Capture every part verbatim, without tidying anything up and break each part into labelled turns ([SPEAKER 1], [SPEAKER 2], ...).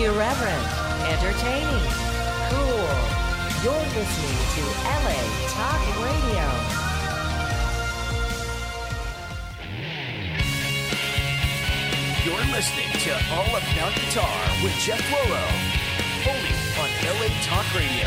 [SPEAKER 1] Irreverent, entertaining, cool. You're listening to L A Talk Radio.
[SPEAKER 2] You're listening to All About Guitar with Jeff Loro, only on L A Talk Radio.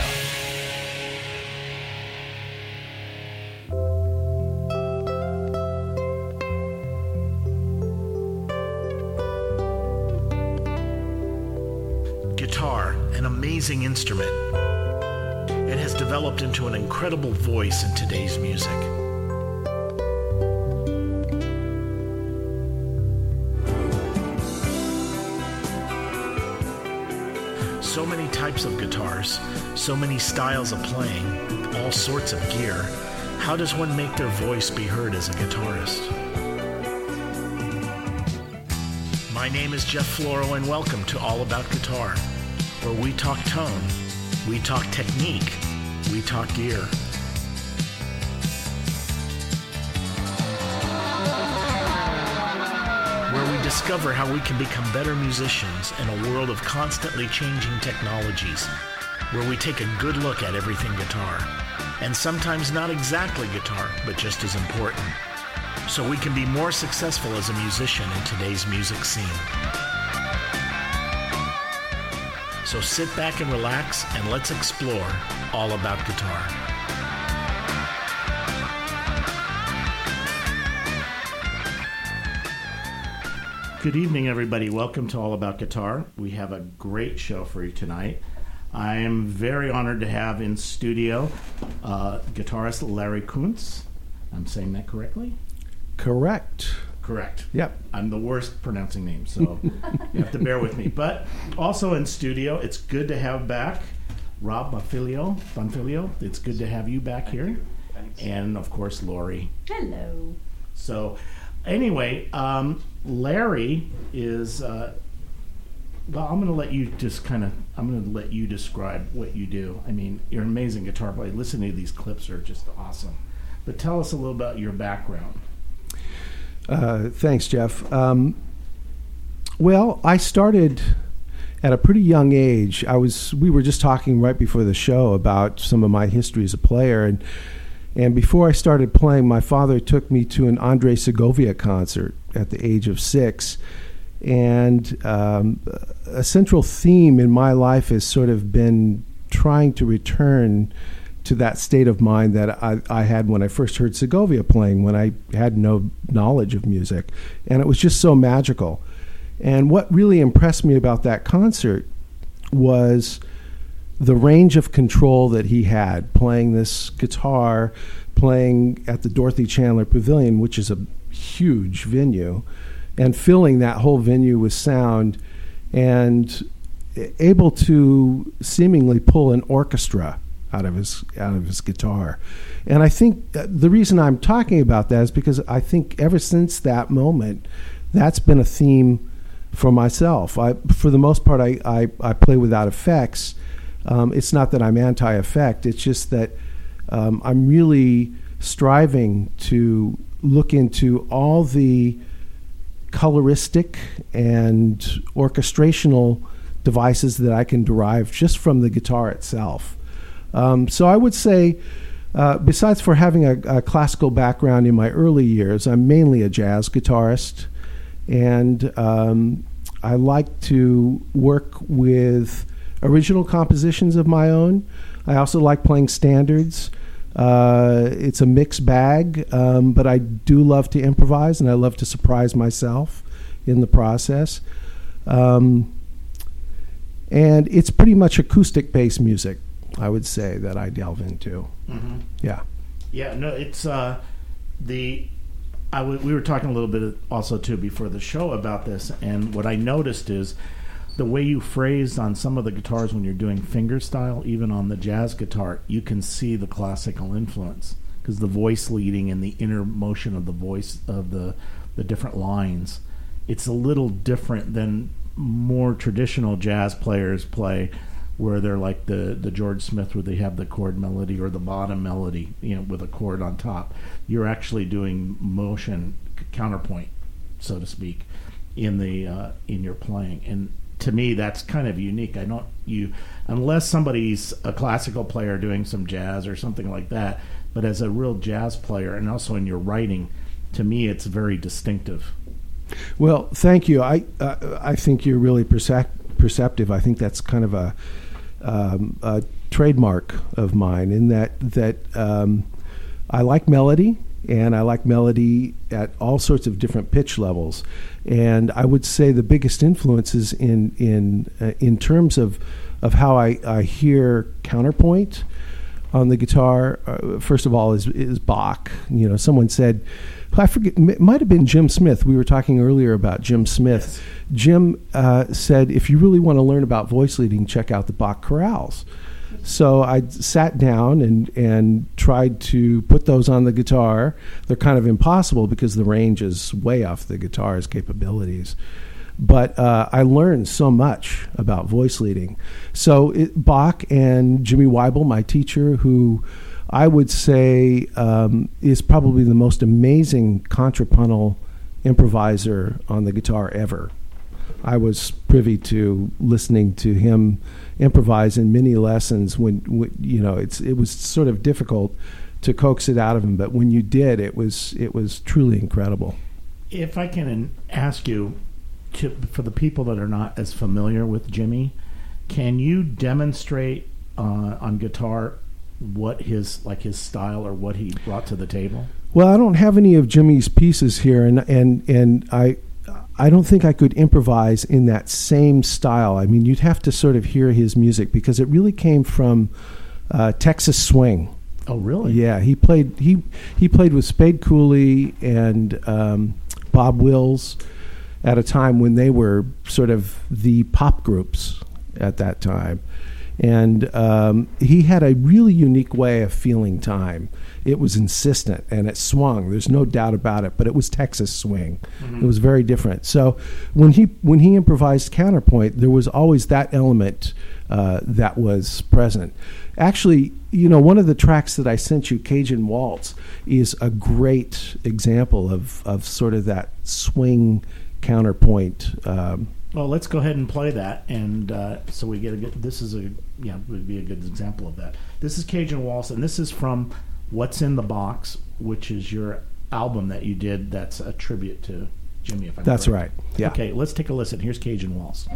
[SPEAKER 3] Guitar, an amazing instrument. It has developed into an incredible voice in today's music. So many types of guitars, so many styles of playing, all sorts of gear. How does one make their voice be heard as a guitarist? My name is Jeff Floro, and welcome to All About Guitar, where we talk tone, we talk technique, we talk gear. Where we discover how we can become better musicians in a world of constantly changing technologies. Where we take a good look at everything guitar, and sometimes not exactly guitar, but just as important, so we can be more successful as a musician in today's music scene. So sit back and relax, and let's explore all about guitar. Good evening, everybody. Welcome to All About Guitar. We have a great show for you tonight. I am very honored to have in studio uh, guitarist Larry Kuntz. I'm saying that correctly?
[SPEAKER 4] Correct.
[SPEAKER 3] Correct.
[SPEAKER 4] Yep.
[SPEAKER 3] I'm the worst pronouncing names, so you have to bear with me. But also in studio, it's good to have back Rob Bonfilio. Bonfilio. It's good to have you back Thank here. You. Thanks. And, of course, Lori.
[SPEAKER 5] Hello.
[SPEAKER 3] So, anyway, um, Larry is... Uh, well, I'm going to let you just kind of... I'm going to let you describe what you do. I mean, you're an amazing guitar player. Listening to these clips are just awesome. But tell us a little about your background.
[SPEAKER 4] Uh, thanks, Jeff. Um, well, I started at a pretty young age. I was. We were just talking right before the show about some of my history as a player, and and before I started playing, my father took me to an Andre Segovia concert at the age of six, and um, a central theme in my life has sort of been trying to return to that state of mind that I, I had when I first heard Segovia playing, when I had no knowledge of music. And it was just so magical. And what really impressed me about that concert was the range of control that he had, playing this guitar, playing at the Dorothy Chandler Pavilion, which is a huge venue, and filling that whole venue with sound, and able to seemingly pull an orchestra out of his out of his guitar. And I think the reason I'm talking about that is because I think ever since that moment, that's been a theme for myself. I, for the most part, I, I, I play without effects. Um, it's not that I'm anti-effect. It's just that um, I'm really striving to look into all the coloristic and orchestrational devices that I can derive just from the guitar itself. Um, so I would say, uh, besides for having a, a classical background in my early years, I'm mainly a jazz guitarist, and um, I like to work with original compositions of my own. I also like playing standards. Uh, it's a mixed bag, um, but I do love to improvise, and I love to surprise myself in the process. Um, and it's pretty much acoustic-based music, I would say, that I delve into.
[SPEAKER 3] Mm-hmm.
[SPEAKER 4] Yeah.
[SPEAKER 3] Yeah, no, it's uh, the... I w- we were talking a little bit also, too, before the show about this, and what I noticed is the way you phrased on some of the guitars when you're doing fingerstyle, even on the jazz guitar, you can see the classical influence, because the voice leading and the inner motion of the voice of the, the different lines, it's a little different than more traditional jazz players play, where they're like the, the George Smith, where they have the chord melody or the bottom melody, you know, with a chord on top. You're actually doing motion counterpoint, so to speak, in the uh, in your playing. And to me, that's kind of unique. I don't you unless somebody's a classical player doing some jazz or something like that. But as a real jazz player, and also in your writing, to me, it's very distinctive.
[SPEAKER 4] Well, thank you. I uh, I think you're really percep- perceptive. I think that's kind of a, um, a trademark of mine in that that um, I like melody, and I like melody at all sorts of different pitch levels. And I would say the biggest influences in in uh, in terms of of how I, I hear counterpoint on the guitar, uh, first of all, is is Bach. You know, someone said, I forget, it might have been Jim Smith. We were talking earlier about Jim Smith.
[SPEAKER 3] Yes.
[SPEAKER 4] Jim uh, said, if you really want to learn about voice leading, check out the Bach chorales. So I sat down and, and tried to put those on the guitar. They're kind of impossible because the range is way off the guitar's capabilities. But uh, I learned so much about voice leading. So it, Bach and Jimmy Weibel, my teacher, who I would say um, is probably the most amazing contrapuntal improviser on the guitar ever. I was privy to listening to him improvise in many lessons when, when you know it's it was sort of difficult to coax it out of him, but when you did, it was it was truly incredible.
[SPEAKER 3] If I can ask you, to, for the people that are not as familiar with Jimmy, can you demonstrate uh, on guitar what his like his style or what he brought to the table?
[SPEAKER 4] Well, I don't have any of Jimmy's pieces here, and and and I I don't think I could improvise in that same style. I mean, you'd have to sort of hear his music because it really came from uh, Texas swing.
[SPEAKER 3] Oh, really?
[SPEAKER 4] Yeah, he played he he played with Spade Cooley and um, Bob Wills at a time when they were sort of the pop groups at that time. And um, he had a really unique way of feeling time. It was insistent and it swung. There's no doubt about it. But it was Texas swing. Mm-hmm. It was very different. So when he when he improvised counterpoint, there was always that element uh, that was present. Actually, you know, one of the tracks that I sent you, Cajun Waltz, is a great example of of sort of that swing counterpoint. Um,
[SPEAKER 3] Well, let's go ahead and play that, and uh, so we get a good. This is a yeah would be a good example of that. This is Cajun Waltz, and this is from What's in the Box, which is your album that you did. That's a tribute to Jimmy. If I'm
[SPEAKER 4] That's
[SPEAKER 3] correct.
[SPEAKER 4] right. Yeah.
[SPEAKER 3] Okay, let's take a listen. Here's Cajun Waltz.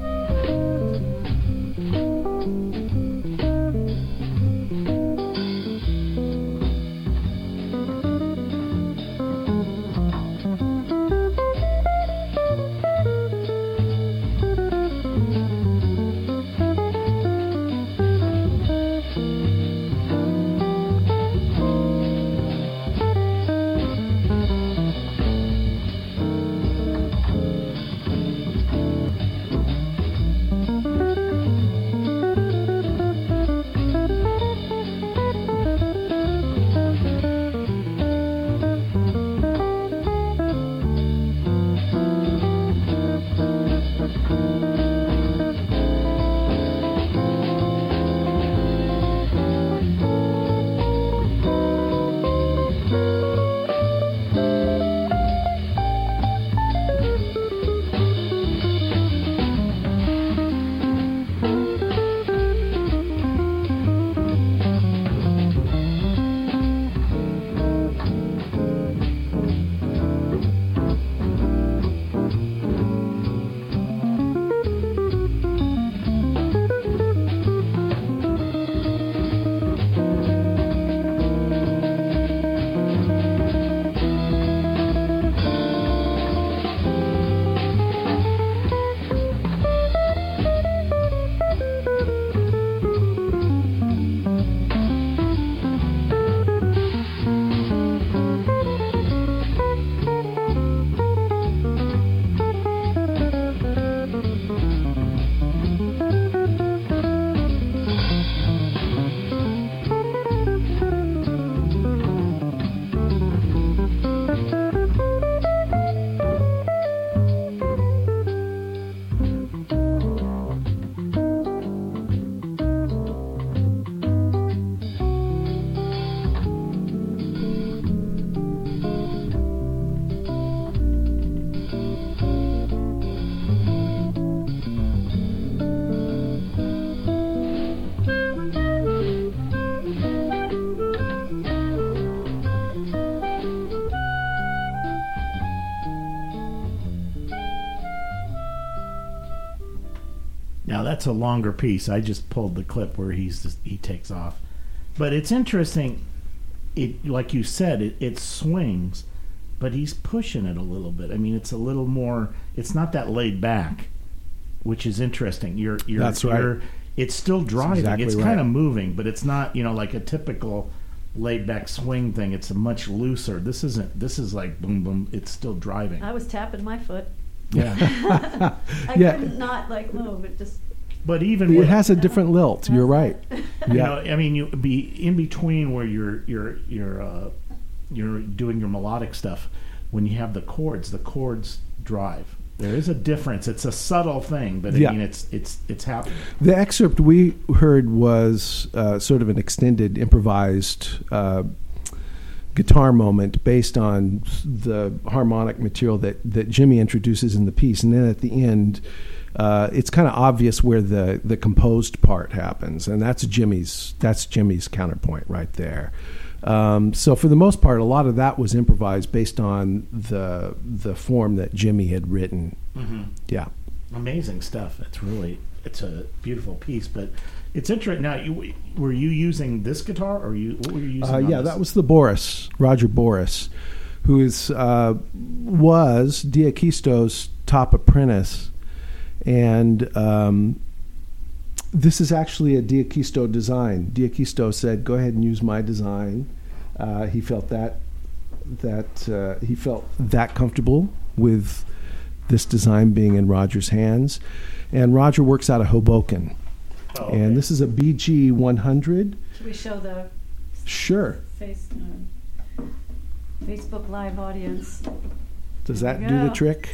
[SPEAKER 3] Now that's a longer piece. I just pulled the clip where he's just, he takes off, but it's interesting. It like you said, it, it swings, but he's pushing it a little bit. I mean, it's a little more. It's not that laid back, which is interesting. You're, you're
[SPEAKER 4] That's right.
[SPEAKER 3] You're, it's still driving.
[SPEAKER 4] exactly
[SPEAKER 3] it's
[SPEAKER 4] right.
[SPEAKER 3] kind of moving, but it's not. You know, like a typical laid back swing thing. It's a much looser. This isn't. This is like boom boom. It's still driving.
[SPEAKER 5] I was tapping my foot.
[SPEAKER 3] Yeah.
[SPEAKER 5] I
[SPEAKER 4] Yeah.
[SPEAKER 5] couldn't not like move. It just.
[SPEAKER 3] But even
[SPEAKER 4] It
[SPEAKER 3] with,
[SPEAKER 4] has a different lilt. You're right.
[SPEAKER 3] you
[SPEAKER 4] Yeah.
[SPEAKER 3] know, I mean, you be in between where you're you're you're uh, you're doing your melodic stuff. When you have the chords, the chords drive. There is a difference. It's a subtle thing, but I
[SPEAKER 4] Yeah.
[SPEAKER 3] mean, it's it's it's happening.
[SPEAKER 4] The excerpt we heard was uh, sort of an extended, improvised uh, guitar moment based on the harmonic material that, that Jimmy introduces in the piece. And then at the end, uh, it's kind of obvious where the, the composed part happens. And that's Jimmy's, that's Jimmy's counterpoint right there. Um, so for the most part, a lot of that was improvised based on the the form that Jimmy had written.
[SPEAKER 3] Mm-hmm.
[SPEAKER 4] Yeah.
[SPEAKER 3] Amazing stuff. It's really it's a beautiful piece, but it's interesting. Now, you, were you using this guitar, or you what were you using?
[SPEAKER 4] Uh,
[SPEAKER 3] on
[SPEAKER 4] yeah,
[SPEAKER 3] this?
[SPEAKER 4] that was the Boris, Roger Boris, who is uh, was D'Aquisto's top apprentice, and um, this is actually a D'Aquisto design. D'Aquisto said, "Go ahead and use my design." Uh, he felt that that uh, he felt that comfortable with this design being in Roger's hands, and Roger works out of Hoboken.
[SPEAKER 3] Oh, okay.
[SPEAKER 4] And this is a B G one hundred.
[SPEAKER 5] Should we show the
[SPEAKER 4] Sure.
[SPEAKER 5] face, uh, Facebook Live audience?
[SPEAKER 4] Does
[SPEAKER 5] There
[SPEAKER 4] that
[SPEAKER 5] we
[SPEAKER 4] do the
[SPEAKER 5] go.
[SPEAKER 4] trick?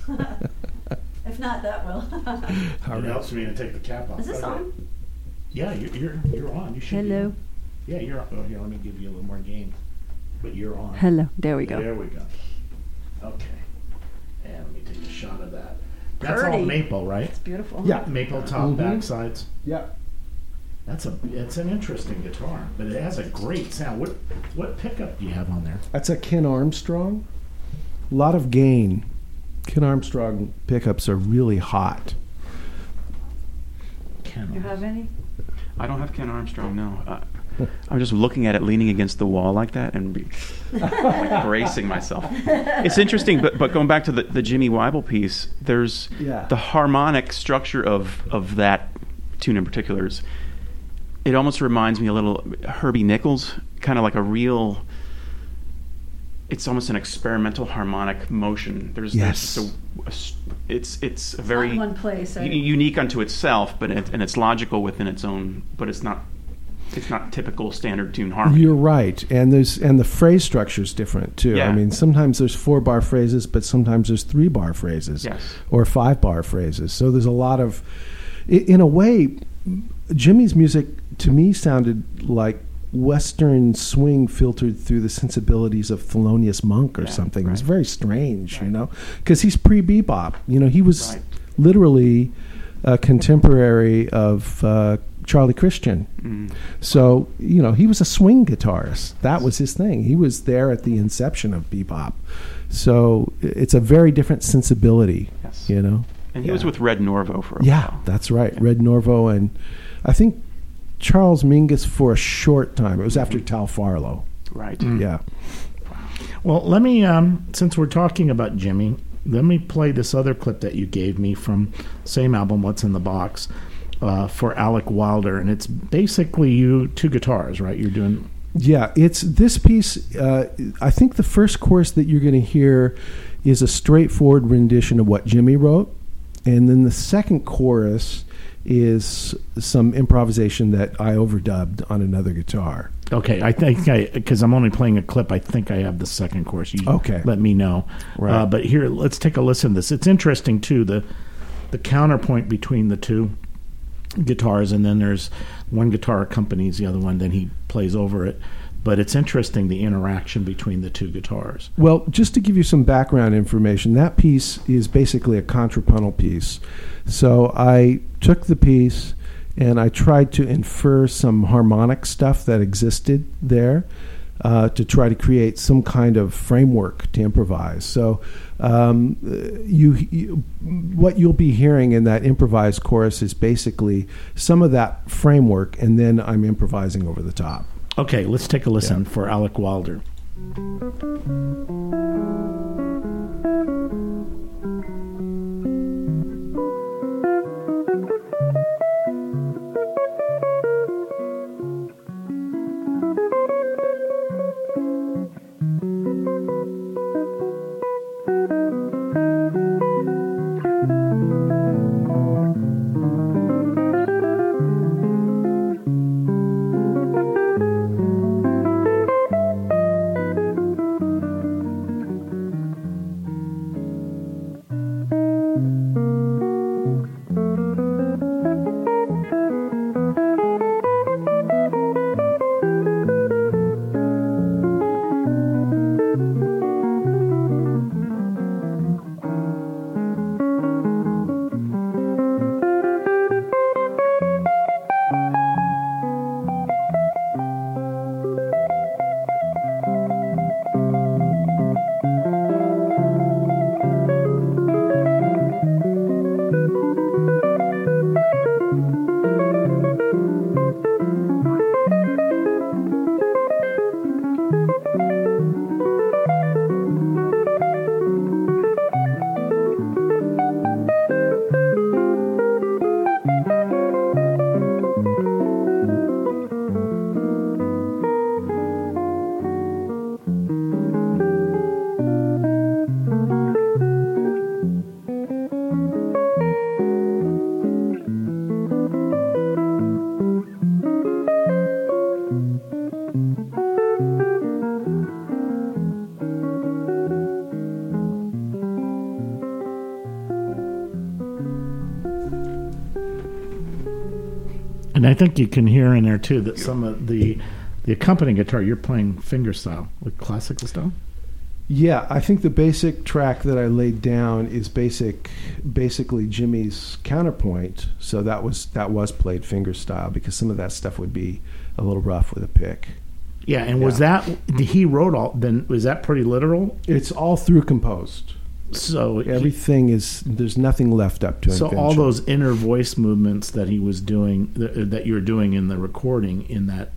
[SPEAKER 5] If not, that will.
[SPEAKER 4] All
[SPEAKER 3] It
[SPEAKER 4] right.
[SPEAKER 3] helps me to take the cap off.
[SPEAKER 5] Is this
[SPEAKER 3] Okay.
[SPEAKER 5] on?
[SPEAKER 3] Yeah, you're you're, you're on. You should. be
[SPEAKER 6] Hello.
[SPEAKER 3] on. Yeah, you're on. Oh, here, let me give you a little more game. But you're on.
[SPEAKER 6] Hello. There we go.
[SPEAKER 3] There we go. Okay. And let me take a shot of that. That's all
[SPEAKER 5] Pretty.
[SPEAKER 3] maple, right?
[SPEAKER 5] It's beautiful.
[SPEAKER 4] Yeah.
[SPEAKER 3] Maple top,
[SPEAKER 4] Mhm.
[SPEAKER 3] back sides.
[SPEAKER 4] Yeah.
[SPEAKER 3] That's a. It's an interesting guitar, but it has a great sound. What what pickup do you have on there?
[SPEAKER 4] That's a Ken Armstrong. A lot of gain. Ken Armstrong pickups are really hot.
[SPEAKER 3] Ken.
[SPEAKER 5] You have any?
[SPEAKER 7] I don't have Ken Armstrong, no. Uh, I'm just looking at it leaning against the wall like that and be, like bracing myself. It's interesting, but but going back to the, the Jimmy Weibel piece, there's
[SPEAKER 4] Yeah.
[SPEAKER 7] the harmonic structure of, of that tune in particular. Is, it almost reminds me a little Herbie Nichols, kind of like a real. It's almost an experimental harmonic motion. There's,
[SPEAKER 4] Yes.
[SPEAKER 7] there's just a, a s- it's it's a
[SPEAKER 5] Not
[SPEAKER 7] very
[SPEAKER 5] in one place, right?
[SPEAKER 7] u- unique unto itself, but it, and it's logical within its own. But it's not it's not typical standard tune harmony.
[SPEAKER 4] You're right, and there's and the phrase structure is different too.
[SPEAKER 7] Yeah.
[SPEAKER 4] I mean, sometimes there's four bar phrases, but sometimes there's three bar phrases,
[SPEAKER 7] Yes.
[SPEAKER 4] or five bar phrases. So there's a lot of, i- in a way, Jimmy's music to me sounded like Western swing filtered through the sensibilities of Thelonious Monk or
[SPEAKER 7] Yeah,
[SPEAKER 4] something. It was
[SPEAKER 7] right.
[SPEAKER 4] very strange, you
[SPEAKER 7] Right.
[SPEAKER 4] know, because he's pre bebop. You know, he was
[SPEAKER 7] Right.
[SPEAKER 4] literally a contemporary of uh, Charlie Christian.
[SPEAKER 7] Mm.
[SPEAKER 4] So, you know, he was a swing guitarist. That was his thing. He was there at the inception of bebop. So i- it's a very different sensibility,
[SPEAKER 7] Yes.
[SPEAKER 4] you know.
[SPEAKER 7] And he
[SPEAKER 4] Yeah.
[SPEAKER 7] was with Red Norvo for a
[SPEAKER 4] Yeah,
[SPEAKER 7] while.
[SPEAKER 4] that's right.
[SPEAKER 7] Yeah.
[SPEAKER 4] Red Norvo and I think Charles Mingus for a short time. It was after Tal Farlow.
[SPEAKER 7] Right.
[SPEAKER 4] Yeah.
[SPEAKER 3] Well, let me, um, since we're talking about Jimmy, let me play this other clip that you gave me from same album, What's in the Box, uh, for Alec Wilder, and it's basically you two guitars, right? You're doing.
[SPEAKER 4] Yeah, it's this piece. Uh, I think the first chorus that you're going to hear is a straightforward rendition of what Jimmy wrote, and then the second chorus is some improvisation that I overdubbed on another guitar.
[SPEAKER 3] Okay, I think I because I'm only playing a clip. I think I have the second chorus. You
[SPEAKER 4] Okay.
[SPEAKER 3] let me know.
[SPEAKER 4] Right.
[SPEAKER 3] Uh, but here, let's take a listen to this. It's interesting too. The the counterpoint between the two guitars, and then there's one guitar accompanies the other one. Then he plays over it. But it's interesting the interaction between the two guitars.
[SPEAKER 4] Well, just to give you some background information, that piece is basically a contrapuntal piece. So I took the piece and I tried to infer some harmonic stuff that existed there, uh, to try to create some kind of framework to improvise. So um, you, you, what you'll be hearing in that improvised chorus is basically some of that framework, and then I'm improvising over the top.
[SPEAKER 3] Okay, let's take a listen
[SPEAKER 4] Yeah.
[SPEAKER 3] for Alec Wilder. And I think you can hear in there too that some of the the accompanying guitar you're playing fingerstyle, like classical style.
[SPEAKER 4] Yeah, I think the basic track that I laid down is basic, basically Jimmy's counterpoint. So that was that was played fingerstyle because some of that stuff would be a little rough with a pick.
[SPEAKER 3] Yeah, and was
[SPEAKER 4] Yeah.
[SPEAKER 3] that he wrote all? Then was that pretty literal?
[SPEAKER 4] It's all through composed.
[SPEAKER 3] So he-
[SPEAKER 4] Everything is there's nothing left up to
[SPEAKER 3] so
[SPEAKER 4] invention.
[SPEAKER 3] all those inner voice movements that he was doing, th- that you were doing in the recording, in that.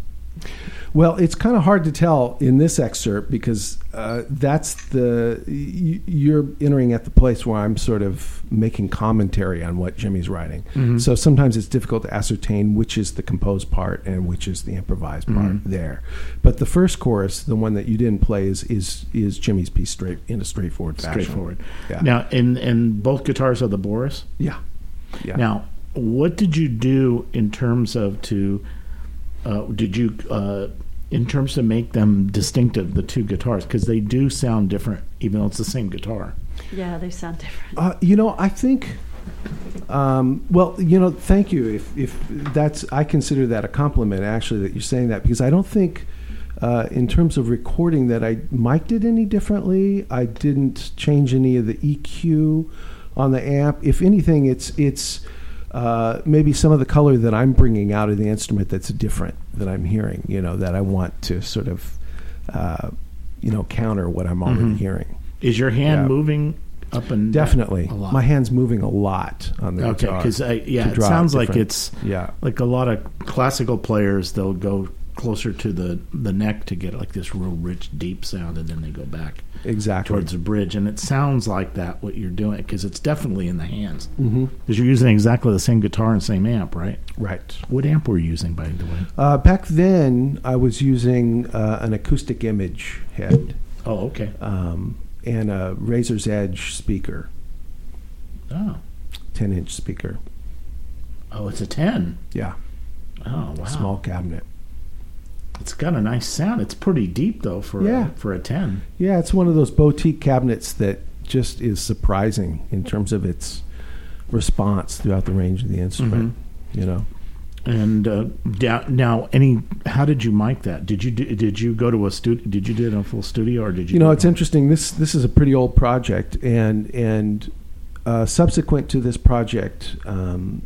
[SPEAKER 4] Well, it's kind of hard to tell in this excerpt because uh, that's the y- you're entering at the place where I'm sort of making commentary on what Jimmy's writing.
[SPEAKER 3] Mhm.
[SPEAKER 4] So sometimes it's difficult to ascertain which is the composed part and which is the improvised part
[SPEAKER 3] Mhm.
[SPEAKER 4] there. But the first chorus, the one that you didn't play, is is, is Jimmy's piece straight in a straightforward fashion.
[SPEAKER 3] Straightforward.
[SPEAKER 4] Yeah.
[SPEAKER 3] Now, and and both guitars are the Boris.
[SPEAKER 4] Yeah. Yeah.
[SPEAKER 3] Now, what did you do in terms of to? Uh, did you uh, in terms to make them distinctive, the two guitars, because they do sound different, even though it's the same guitar.
[SPEAKER 5] Yeah, they sound different.
[SPEAKER 4] Uh, you know, I think. Um, well, you know, thank you. If if that's, I consider that a compliment actually that you're saying that because I don't think, uh, in terms of recording, that I mic'd it any differently. I didn't change any of the E Q on the amp. If anything, it's it's uh, maybe some of the color that I'm bringing out of the instrument that's different that I'm hearing. You know, that I want to sort of, uh, you know, counter what I'm already
[SPEAKER 3] Mhm.
[SPEAKER 4] hearing.
[SPEAKER 3] Is your hand
[SPEAKER 4] Yeah.
[SPEAKER 3] moving up and
[SPEAKER 4] Definitely,
[SPEAKER 3] down a lot?
[SPEAKER 4] my hand's moving a lot on the
[SPEAKER 3] Okay,
[SPEAKER 4] guitar.
[SPEAKER 3] because yeah,
[SPEAKER 4] to
[SPEAKER 3] it
[SPEAKER 4] draw out
[SPEAKER 3] sounds like
[SPEAKER 4] different-
[SPEAKER 3] it's
[SPEAKER 4] yeah,
[SPEAKER 3] like a lot of classical players. They'll go closer to the the neck to get like this real rich, deep sound, and then they go back
[SPEAKER 4] exactly.
[SPEAKER 3] towards the bridge. And it sounds like that what you're doing because it's definitely in the hands.
[SPEAKER 4] hmm
[SPEAKER 3] Because you're using exactly the same guitar and same amp, right?
[SPEAKER 4] Right.
[SPEAKER 3] What amp were you using, by the way?
[SPEAKER 4] Uh, back then, I was using uh, an acoustic image head
[SPEAKER 3] Oh, okay.
[SPEAKER 4] um, and a Razor's Edge speaker,
[SPEAKER 3] Oh,
[SPEAKER 4] ten-inch speaker.
[SPEAKER 3] oh, it's a ten.
[SPEAKER 4] Yeah,
[SPEAKER 3] Oh, wow.
[SPEAKER 4] small cabinet.
[SPEAKER 3] It's got a nice sound. It's pretty deep though for
[SPEAKER 4] Yeah.
[SPEAKER 3] a, for a ten.
[SPEAKER 4] Yeah, it's one of those boutique cabinets that just is surprising in terms of its response throughout the range of the instrument.
[SPEAKER 3] Mm-hmm.
[SPEAKER 4] You know.
[SPEAKER 3] And uh, da- now, any? How did you mic that? Did you do, did you go to a studio? Did you do it in a full studio, or did you?
[SPEAKER 4] You know,
[SPEAKER 3] do
[SPEAKER 4] it's
[SPEAKER 3] it-
[SPEAKER 4] interesting. This this is a pretty old project, and and uh, subsequent to this project, um,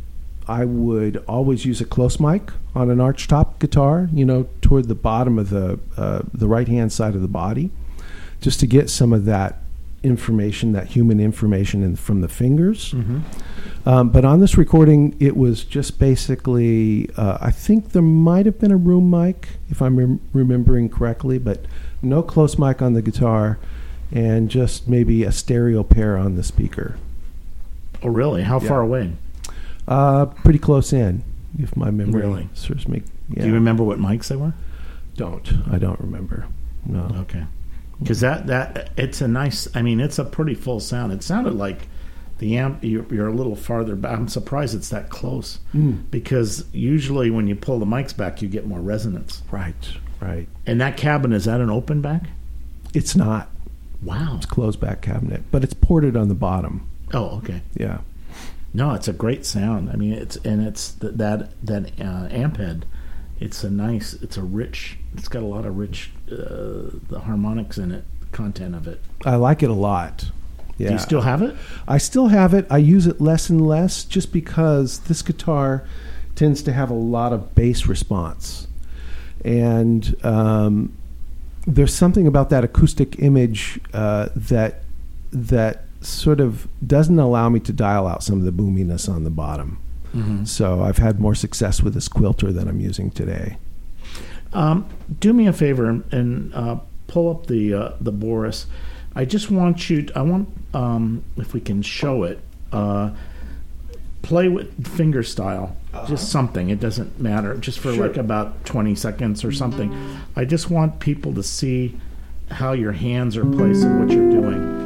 [SPEAKER 4] I would always use a close mic on an archtop guitar, you know, toward the bottom of the uh, the right-hand side of the body, just to get some of that information, that human information in, from the fingers.
[SPEAKER 3] Mm-hmm.
[SPEAKER 4] Um, but on this recording, it was just basically, uh, I think there might have been a room mic, if I'm rem- remembering correctly, but no close mic on the guitar, and just maybe a stereo pair on the speaker.
[SPEAKER 3] Oh, really? How
[SPEAKER 4] Yeah.
[SPEAKER 3] far away?
[SPEAKER 4] Uh, pretty close in, if my memory
[SPEAKER 3] Really?
[SPEAKER 4] serves me. Yeah.
[SPEAKER 3] Do you remember what mics they were?
[SPEAKER 4] Don't. I don't remember. No.
[SPEAKER 3] Okay. Because that, that, it's a nice, I mean, it's a pretty full sound. It sounded like the amp, you're, you're a little farther back. I'm surprised it's that close.
[SPEAKER 4] Mm.
[SPEAKER 3] Because usually when you pull the mics back, you get more resonance.
[SPEAKER 4] Right, right.
[SPEAKER 3] And that cabin, is that an open back?
[SPEAKER 4] It's not.
[SPEAKER 3] Wow.
[SPEAKER 4] It's a closed back cabinet, but it's ported on the bottom.
[SPEAKER 3] Oh, okay.
[SPEAKER 4] Yeah.
[SPEAKER 3] No, it's a great sound. I mean, it's and it's th- that that uh, amp head. It's a nice. It's a rich. It's got a lot of rich uh, the harmonics in it, content of it.
[SPEAKER 4] I like it a lot. Yeah.
[SPEAKER 3] Do you still have it?
[SPEAKER 4] I still have it. I use it less and less just because this guitar tends to have a lot of bass response. And um, there's something about that acoustic image uh, that that sort of doesn't allow me to dial out some of the boominess on the bottom.
[SPEAKER 3] Mm-hmm.
[SPEAKER 4] So I've had more success with this quilter than I'm using today.
[SPEAKER 3] Um, do me a favor and, and uh, pull up the uh, the Boris. I just want you. To, I want um, if we can show it. Uh, play with finger style. Uh-huh. Just something. It doesn't matter. Just for
[SPEAKER 4] Sure.
[SPEAKER 3] like about twenty seconds or something. I just want people to see how your hands are placed and what you're doing.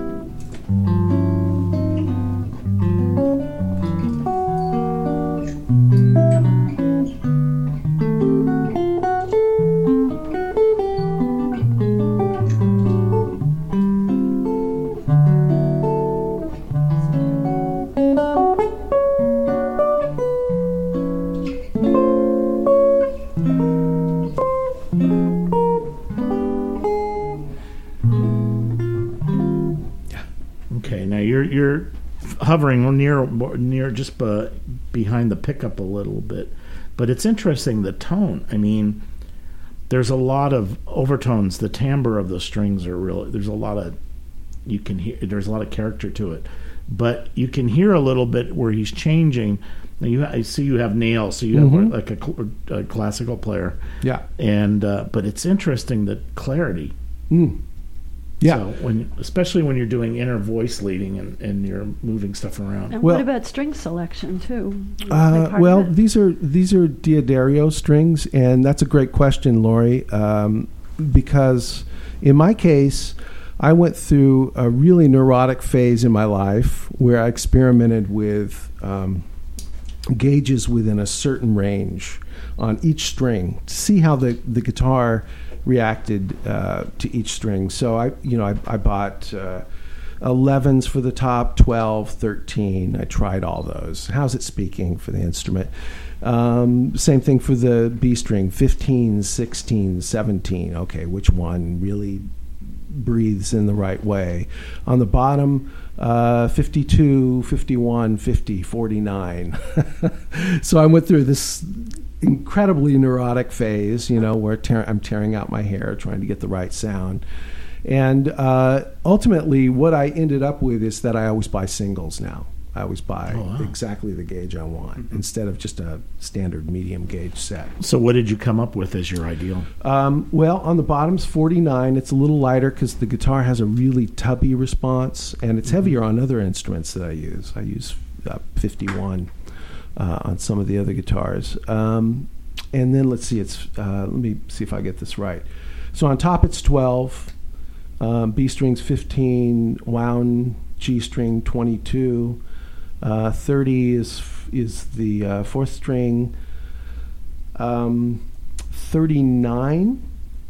[SPEAKER 3] Okay, now you're you're hovering near near just uh, behind the pickup a little bit, but it's interesting the tone. I mean, there's a lot of overtones. The timbre of the strings are really. There's a lot of you can hear. There's a lot of character to it, but you can hear a little bit where he's changing. Now you, I see you have nails, so you have
[SPEAKER 4] Mhm.
[SPEAKER 3] like a, cl- a classical player,
[SPEAKER 4] Yeah.
[SPEAKER 3] and uh, but it's interesting the clarity.
[SPEAKER 4] Mm. Yeah.
[SPEAKER 3] So when, especially when you're doing inner voice leading and, and you're moving stuff around.
[SPEAKER 5] And
[SPEAKER 4] Well-
[SPEAKER 5] what about string selection too? Is that
[SPEAKER 4] Uh,
[SPEAKER 5] part
[SPEAKER 4] well,
[SPEAKER 5] of it?
[SPEAKER 4] these are these are Diodario strings, and that's a great question, Lori, um, because in my case, I went through a really neurotic phase in my life where I experimented with um, gauges within a certain range on each string to see how the, the guitar reacted uh, to each string. So I, you know, I, I bought uh, elevens for the top, twelve, thirteen. I tried all those. How's it speaking for the instrument? Um, same thing for the B string, fifteen, sixteen, seventeen. Okay, which one really breathes in the right way? On the bottom, uh, fifty-two, fifty-one, fifty, forty-nine. So I went through this incredibly neurotic phase, you know, where tear- I'm tearing out my hair trying to get the right sound. And uh, ultimately, what I ended up with is that I always buy singles now. I always buy
[SPEAKER 3] Oh, wow.
[SPEAKER 4] exactly the gauge I want instead of just a standard medium gauge set.
[SPEAKER 3] So what did you come up with as your ideal?
[SPEAKER 4] Um, well, on the bottom's forty-nine. It's a little lighter because the guitar has a really tubby response, and it's heavier on other instruments that I use. I use uh, fifty-one uh, on some of the other guitars. Um, and then let's see, it's uh, let me see if I get this right. So on top it's twelve, um, B string's fifteen, wound G string twenty-two, uh, thirty is is the uh, fourth string. Um, thirty-nine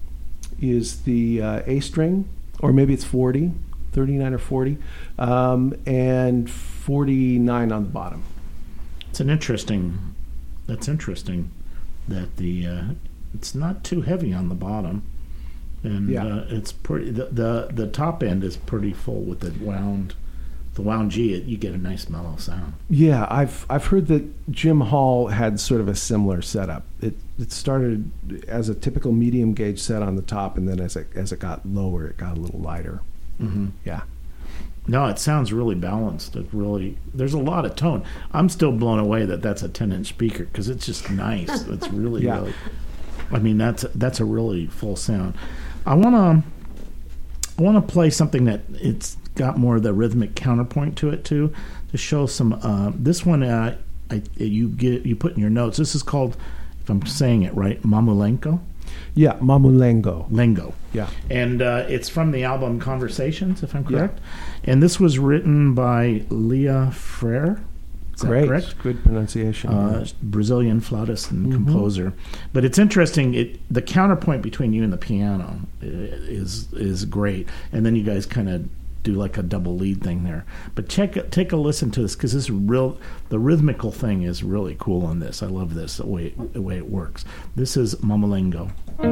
[SPEAKER 4] is the uh, A string, or maybe it's forty, thirty-nine or forty, um, and forty-nine on the bottom.
[SPEAKER 3] It's an interesting. That's interesting. That the uh, it's not too heavy on the bottom, and
[SPEAKER 4] Yeah.
[SPEAKER 3] uh, it's pretty. The, the the top end is pretty full with the wound the Wound G, it, you get a nice mellow sound.
[SPEAKER 4] Yeah, I've I've heard that Jim Hall had sort of a similar setup. It it started as a typical medium gauge set on the top, and then as it as it got lower, it got a little lighter.
[SPEAKER 3] Mm-hmm.
[SPEAKER 4] Yeah.
[SPEAKER 3] No, it sounds really balanced. It really, there's a lot of tone. I'm still blown away that that's a ten inch speaker because it's just nice. It's really,
[SPEAKER 4] Yeah.
[SPEAKER 3] really. I mean, that's that's a really full sound. I want to I want to play something that it's got more of the rhythmic counterpoint to it too, to show some. Uh, this one, uh, I, you get you put in your notes. This is called, if I'm saying it right, Mamulenko.
[SPEAKER 4] Yeah, Mamulengo.
[SPEAKER 3] Lengo.
[SPEAKER 4] Yeah.
[SPEAKER 3] And uh, it's from the album Conversations, if I'm correct. Yeah. And this was written by Leah Frere. Is that
[SPEAKER 4] Great.
[SPEAKER 3] correct?
[SPEAKER 4] Good pronunciation.
[SPEAKER 3] Uh, Brazilian flautist and mm-hmm. composer. But it's interesting. It the counterpoint between you and the piano is is great. And then you guys kind of do like a double lead thing there. But check take a listen to this because this is real. The rhythmical thing is really cool on this. I love this the way the way it works. This is Mamulengo.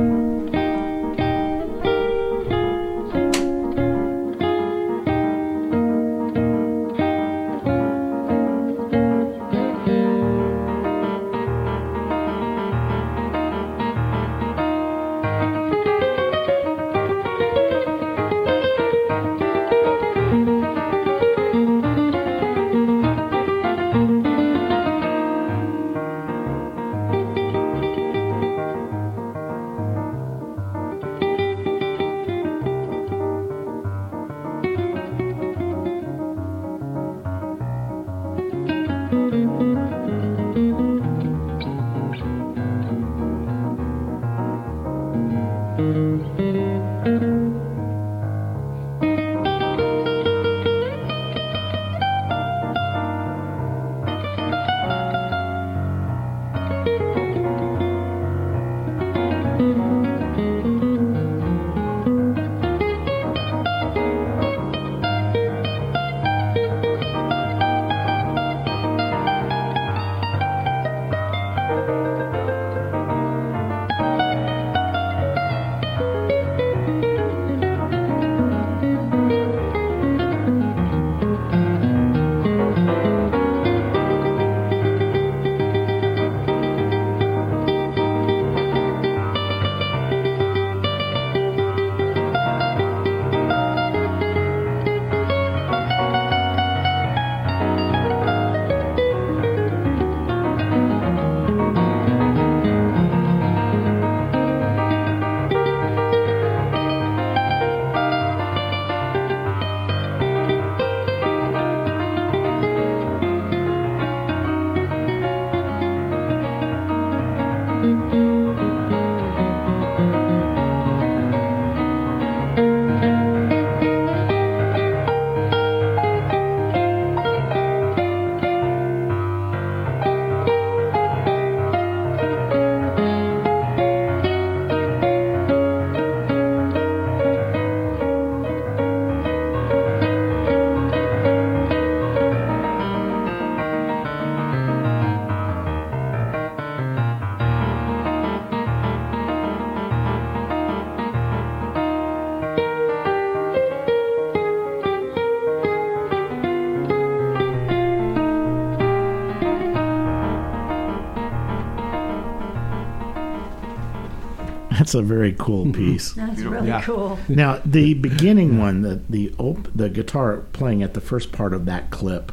[SPEAKER 3] That's a very cool piece.
[SPEAKER 5] That's really
[SPEAKER 4] Yeah.
[SPEAKER 5] cool.
[SPEAKER 3] Now, the beginning one, the the op- the guitar playing at the first part of that clip,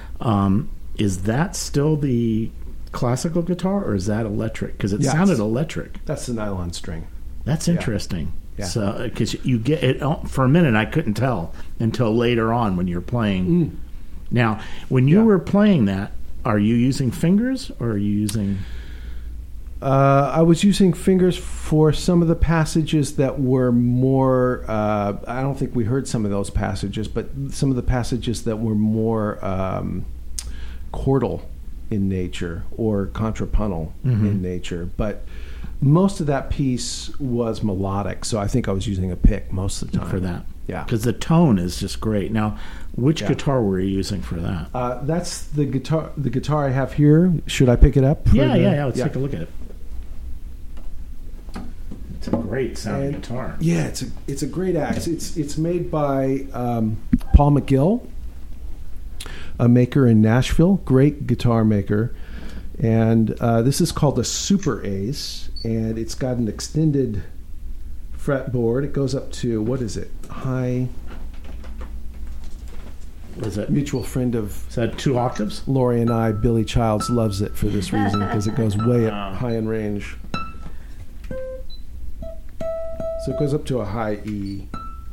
[SPEAKER 3] um, is that still the classical guitar or is that electric? Because it
[SPEAKER 4] Yeah,
[SPEAKER 3] sounded
[SPEAKER 4] it's-
[SPEAKER 3] electric.
[SPEAKER 4] That's the nylon string.
[SPEAKER 3] That's interesting.
[SPEAKER 4] Yeah.
[SPEAKER 3] So, because you get it for a minute, I couldn't tell until later on when you're playing.
[SPEAKER 4] Mm.
[SPEAKER 3] Now, when you
[SPEAKER 4] Yeah.
[SPEAKER 3] were playing that, are you using fingers or are you using?
[SPEAKER 4] Uh, I was using fingers for some of the passages that were more. Uh, I don't think we heard some of those passages, but some of the passages that were more um, chordal in nature or contrapuntal
[SPEAKER 3] Mhm.
[SPEAKER 4] in nature. But most of that piece was melodic, so I think I was using a pick most of the time
[SPEAKER 3] For that?
[SPEAKER 4] Yeah.
[SPEAKER 3] Because the tone is just great. Now, which
[SPEAKER 4] Yeah.
[SPEAKER 3] guitar were you using for that?
[SPEAKER 4] Uh, that's the guitar. The guitar I have here. Should I pick it up? for
[SPEAKER 3] Yeah,
[SPEAKER 4] the-
[SPEAKER 3] yeah, yeah. Let's take a look at it. It's a great sounding
[SPEAKER 4] And-
[SPEAKER 3] guitar.
[SPEAKER 4] Yeah, it's a it's a great axe. It's it's made by um, Paul McGill, a maker in Nashville, great guitar maker. And uh, this is called a Super Ace, and it's got an extended fretboard. It goes up to, what is it, high...
[SPEAKER 3] What is that?
[SPEAKER 4] Mutual friend of
[SPEAKER 3] Is that two octaves?
[SPEAKER 4] Lori and I, Billy Childs, loves it for this reason, because it goes way up high in range. So it goes up to a high E.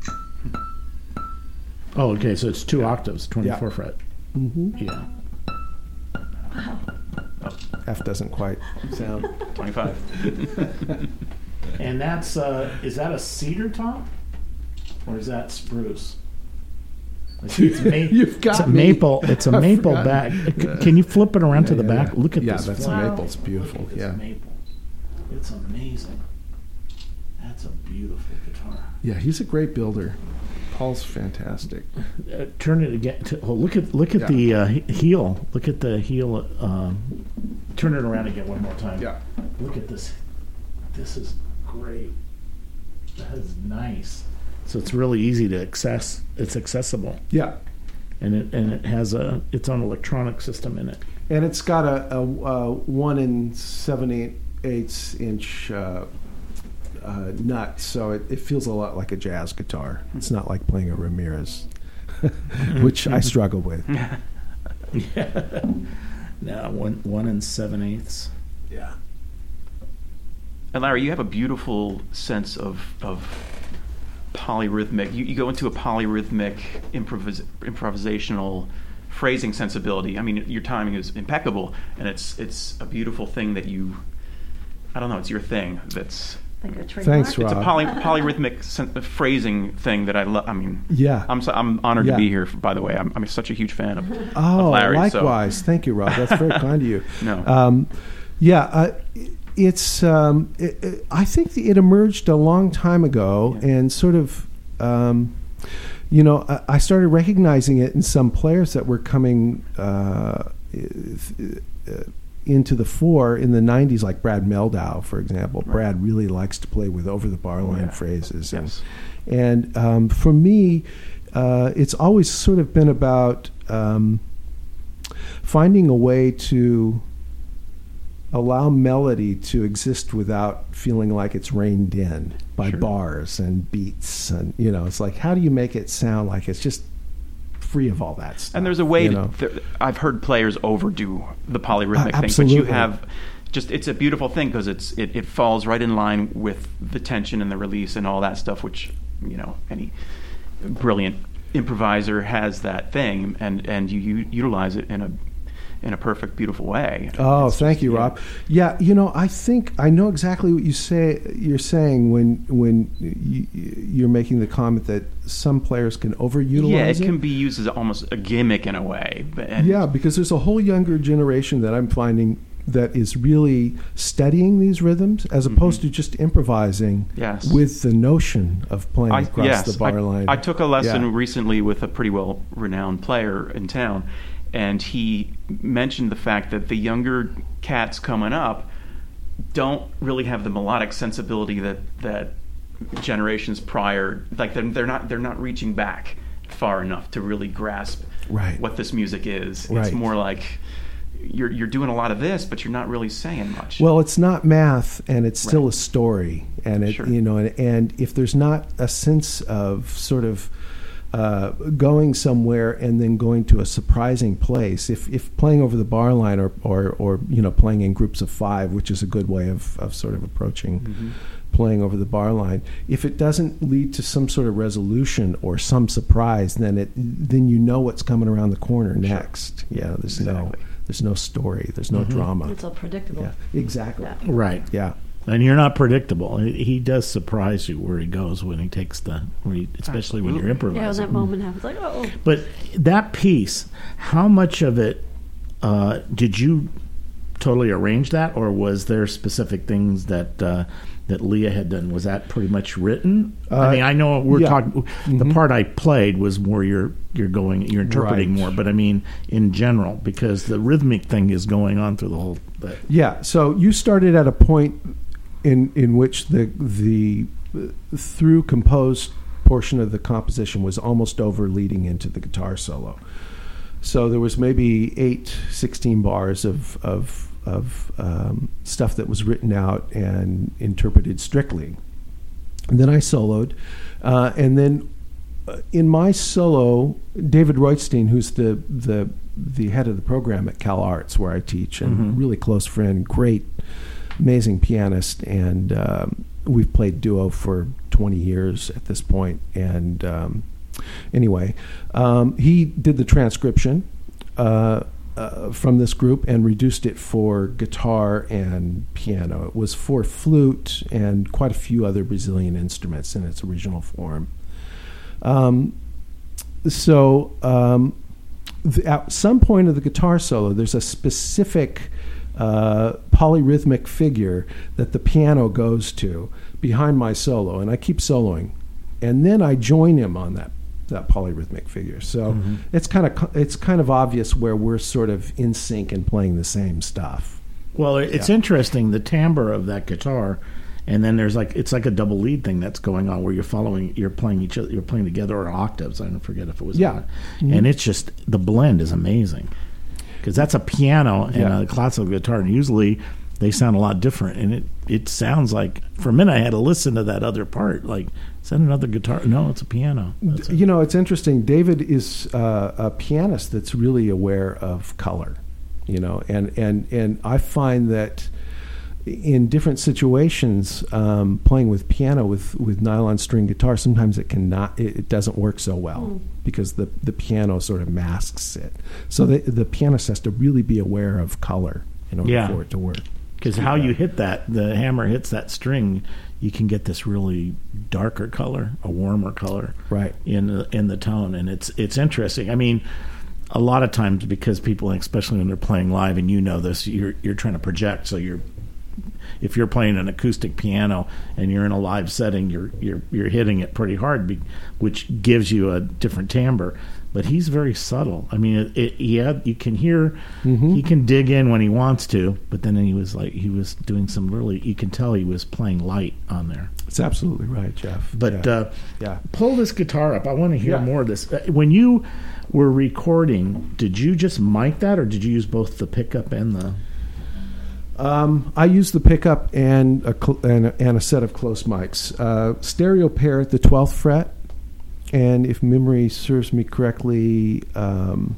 [SPEAKER 3] Oh, okay. So it's two octaves, twenty-four
[SPEAKER 4] Yeah.
[SPEAKER 3] fret.
[SPEAKER 4] Mm-hmm.
[SPEAKER 3] Yeah.
[SPEAKER 4] F doesn't quite sound.
[SPEAKER 7] twenty-five.
[SPEAKER 3] And that's uh, is that a cedar top, or is that spruce? I see it's ma-
[SPEAKER 4] You've got
[SPEAKER 3] it's a
[SPEAKER 4] me.
[SPEAKER 3] maple. It's a
[SPEAKER 4] I've
[SPEAKER 3] maple
[SPEAKER 4] forgotten.
[SPEAKER 3] back. C- Can you flip it around to
[SPEAKER 4] Yeah,
[SPEAKER 3] the
[SPEAKER 4] yeah,
[SPEAKER 3] back?
[SPEAKER 4] yeah.
[SPEAKER 3] Look at
[SPEAKER 4] yeah,
[SPEAKER 3] this.
[SPEAKER 4] that's
[SPEAKER 3] flat.
[SPEAKER 4] a maple. It's beautiful.
[SPEAKER 3] Look at this
[SPEAKER 4] Yeah,
[SPEAKER 3] maple. It's amazing. That's a beautiful guitar.
[SPEAKER 4] yeah. He's a great builder. Paul's fantastic.
[SPEAKER 3] Uh, turn it again. To, oh, look at look at
[SPEAKER 4] Yeah.
[SPEAKER 3] the uh, he- heel. Look at the heel. Um, turn it around again one more time.
[SPEAKER 4] Yeah.
[SPEAKER 3] Look at this. This is great. That is nice. So it's really easy to access. It's accessible,
[SPEAKER 4] Yeah,
[SPEAKER 3] and it and it has a its own electronic system in it.
[SPEAKER 4] and it's got a, a, a one and seven eight eighths inch uh, uh, nut, so it, it feels a lot like a jazz guitar. It's not like playing a Ramirez, which I struggle with.
[SPEAKER 3] Yeah. Now one one and seven eighths.
[SPEAKER 4] Yeah.
[SPEAKER 7] And Larry, you have a beautiful sense of of polyrhythmic. You, you go into a polyrhythmic improvis- improvisational phrasing sensibility. I mean, your timing is impeccable, and it's it's a beautiful thing that you. I don't know. It's your thing. That's
[SPEAKER 5] Like a trademark.
[SPEAKER 4] Thanks,
[SPEAKER 7] it's
[SPEAKER 4] Rob.
[SPEAKER 7] a poly, polyrhythmic sen- phrasing thing that I love. I mean,
[SPEAKER 4] Yeah.
[SPEAKER 7] I'm so, I'm honored
[SPEAKER 4] Yeah.
[SPEAKER 7] to be here. By the way, I'm I'm such a huge fan of,
[SPEAKER 4] Oh,
[SPEAKER 7] of Larry. so-
[SPEAKER 4] likewise. Thank you, Rob. That's very kind of you.
[SPEAKER 7] No.
[SPEAKER 4] Um, yeah, uh, it's. Um, it, it, I think it emerged a long time ago,
[SPEAKER 7] Yeah.
[SPEAKER 4] and sort of. Um, you know, I, I started recognizing it in some players that were coming uh, uh, into the fore in the nineties, like Brad Meldau, for example.
[SPEAKER 7] Right.
[SPEAKER 4] Brad really likes to play with over the bar line
[SPEAKER 7] yeah.
[SPEAKER 4] phrases,
[SPEAKER 7] Yes.
[SPEAKER 4] and, and um, for me, uh, it's always sort of been about um, finding a way to allow melody to exist without feeling like it's reined in by
[SPEAKER 7] Sure.
[SPEAKER 4] bars and beats, and you know, it's like, how do you make it sound like it's just free of all that stuff?
[SPEAKER 7] And there's a way
[SPEAKER 4] you
[SPEAKER 7] to.
[SPEAKER 4] know?
[SPEAKER 7] There, I've heard players overdo the polyrhythmic
[SPEAKER 4] Uh,
[SPEAKER 7] thing, but you
[SPEAKER 4] absolutely.
[SPEAKER 7] have just. It's a beautiful thing because it's it, it falls right in line with the tension and the release and all that stuff, which you know any brilliant improviser has that thing, and and you, you utilize it in a in a perfect, beautiful way.
[SPEAKER 4] Oh,
[SPEAKER 7] It's
[SPEAKER 4] thank
[SPEAKER 7] just-
[SPEAKER 4] you,
[SPEAKER 7] yeah.
[SPEAKER 4] Rob. Yeah, you know, I think I know exactly what you say. You're saying when when you, you're making the comment that some players can overutilize
[SPEAKER 7] Yeah, it
[SPEAKER 4] it.
[SPEAKER 7] can be used as almost a gimmick in a way. But, and
[SPEAKER 4] Yeah, because there's a whole younger generation that I'm finding that is really studying these rhythms as opposed to just improvising
[SPEAKER 7] Mm-hmm. Yes.
[SPEAKER 4] with the notion of playing
[SPEAKER 7] I,
[SPEAKER 4] across
[SPEAKER 7] yes,
[SPEAKER 4] the bar
[SPEAKER 7] I,
[SPEAKER 4] line.
[SPEAKER 7] I took a lesson
[SPEAKER 4] Yeah.
[SPEAKER 7] recently with a pretty well renowned player in town, and he mentioned the fact that the younger cats coming up don't really have the melodic sensibility that that generations prior, like they're, they're not they're not reaching back far enough to really grasp
[SPEAKER 4] Right.
[SPEAKER 7] what this music is.
[SPEAKER 4] Right.
[SPEAKER 7] It's more like you're you're doing a lot of this, but you're not really saying much.
[SPEAKER 4] Well, it's not math, and it's still
[SPEAKER 7] Right.
[SPEAKER 4] a story, and it
[SPEAKER 7] Sure.
[SPEAKER 4] you know, and, and if there's not a sense of sort of uh, going somewhere and then going to a surprising place, if if playing over the bar line or or, or you know playing in groups of five, which is a good way of of sort of approaching.
[SPEAKER 7] Mm-hmm.
[SPEAKER 4] Playing over the bar line, if it doesn't lead to some sort of resolution or some surprise, then it then you know what's coming around the corner next. Yeah, there's no
[SPEAKER 7] Exactly.
[SPEAKER 4] there's no story, there's no drama.
[SPEAKER 5] It's all predictable.
[SPEAKER 4] Yeah, exactly.
[SPEAKER 5] Yeah.
[SPEAKER 3] Right.
[SPEAKER 4] Yeah.
[SPEAKER 3] And you're not predictable. He he does surprise you where he goes when he takes the, when he, especially when you're
[SPEAKER 7] Absolutely.
[SPEAKER 3] improvising.
[SPEAKER 5] Yeah, when that moment happens, like, oh,
[SPEAKER 3] But that piece, how much of it uh, did you totally arrange that, or was there specific things that uh, that Leah had done? Was that pretty much written?
[SPEAKER 4] Uh,
[SPEAKER 3] I mean, I know we're
[SPEAKER 4] yeah.
[SPEAKER 3] talking. The
[SPEAKER 4] Mhm.
[SPEAKER 3] part I played was more you're you're going, you're interpreting
[SPEAKER 4] Right.
[SPEAKER 3] more. But I mean, in general, because the rhythmic thing is going on through the whole. But
[SPEAKER 4] Yeah. So you started at a point in in which the the uh, through composed portion of the composition was almost over, leading into the guitar solo. So there was maybe eight, sixteen bars of of, of um, stuff that was written out and interpreted strictly. And then I soloed, uh, and then uh, in my solo, David Reutzstein, who's the the the head of the program at Cal Arts where I teach, and
[SPEAKER 3] Mm-hmm.
[SPEAKER 4] really close friend, great, amazing pianist, and um, we've played duo for twenty years at this point. And um, anyway, um, he did the transcription uh, uh, from this group and reduced it for guitar and piano. It was for flute and quite a few other Brazilian instruments in its original form. Um, so um, th- at some point of the guitar solo, there's a specific uh, polyrhythmic figure that the piano goes to behind my solo, and I keep soloing, and then I join him on that that polyrhythmic figure. So
[SPEAKER 3] Mm-hmm.
[SPEAKER 4] it's kind of it's kind of obvious where we're sort of in sync and playing the same stuff.
[SPEAKER 3] Well, it's
[SPEAKER 4] Yeah.
[SPEAKER 3] interesting, the timbre of that guitar, and then there's like it's like a double lead thing that's going on where you're following, you're playing each other, you're playing together or octaves. I don't forget if it was
[SPEAKER 4] Yeah. Mm-hmm.
[SPEAKER 3] and it's just the blend is amazing because that's a piano and
[SPEAKER 4] Yeah.
[SPEAKER 3] a classical guitar, and usually they sound a lot different. And it it sounds like for a minute I had to listen to that other part. Like, is that another guitar? No, it's a piano. That's
[SPEAKER 4] You know, it's interesting. David is uh, a pianist that's really aware of color, you know, and, and, and I find that in different situations, um, playing with piano with, with nylon string guitar, sometimes it cannot, it, it doesn't work so well
[SPEAKER 5] Mm.
[SPEAKER 4] because the, the piano sort of masks it. So the, the pianist has to really be aware of color in order
[SPEAKER 3] Yeah.
[SPEAKER 4] for it to work.
[SPEAKER 3] Because how you hit that, the hammer hits that string, you can get this really darker color, a warmer color,
[SPEAKER 4] Right.
[SPEAKER 3] in the, in the tone, and it's it's interesting. I mean, a lot of times because people, especially when they're playing live, and you know this, you're you're trying to project. So you're if you're playing an acoustic piano and you're in a live setting, you're you're you're hitting it pretty hard, be, which gives you a different timbre. But he's very subtle. I mean, it, it, he had, you can hear
[SPEAKER 4] Mhm.
[SPEAKER 3] he can dig in when he wants to, but then he was like he was doing some really. You can tell he was playing light on there.
[SPEAKER 4] It's absolutely right, Jeff.
[SPEAKER 3] But
[SPEAKER 4] yeah.
[SPEAKER 3] uh,
[SPEAKER 4] yeah.
[SPEAKER 3] pull this guitar up. I want to hear
[SPEAKER 4] Yeah.
[SPEAKER 3] more of this. Uh, When you were recording, did you just mic that, or did you use both the pickup and the?
[SPEAKER 4] Um, I use the pickup and a, cl- and a, and a set of close mics. Uh, stereo pair at the twelfth fret, and if memory serves me correctly, um,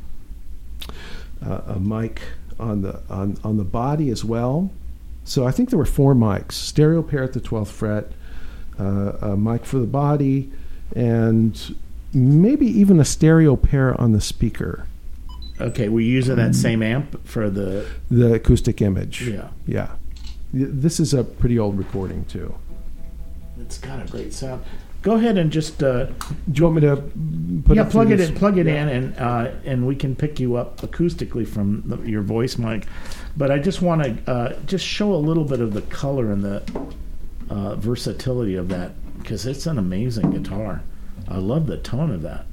[SPEAKER 4] uh, a mic on the on, on the body as well. So I think there were four mics: stereo pair at the twelfth fret, uh, a mic for the body, and maybe even a stereo pair on the speaker.
[SPEAKER 3] Okay, were you using that same amp for the?
[SPEAKER 4] The acoustic image.
[SPEAKER 3] Yeah,
[SPEAKER 4] Yeah. Th- This is a pretty old recording, too.
[SPEAKER 3] it's got a great sound. Go ahead and just uh,
[SPEAKER 4] Do you want me to put
[SPEAKER 3] yeah,
[SPEAKER 4] it
[SPEAKER 3] plug
[SPEAKER 4] through
[SPEAKER 3] it
[SPEAKER 4] this?
[SPEAKER 3] in, plug it
[SPEAKER 4] Yeah.
[SPEAKER 3] in, and uh, and we can pick you up acoustically from the, your voice mic. But I just want to uh, just show a little bit of the color and the uh, versatility of that, because it's an amazing guitar. I love the tone of that.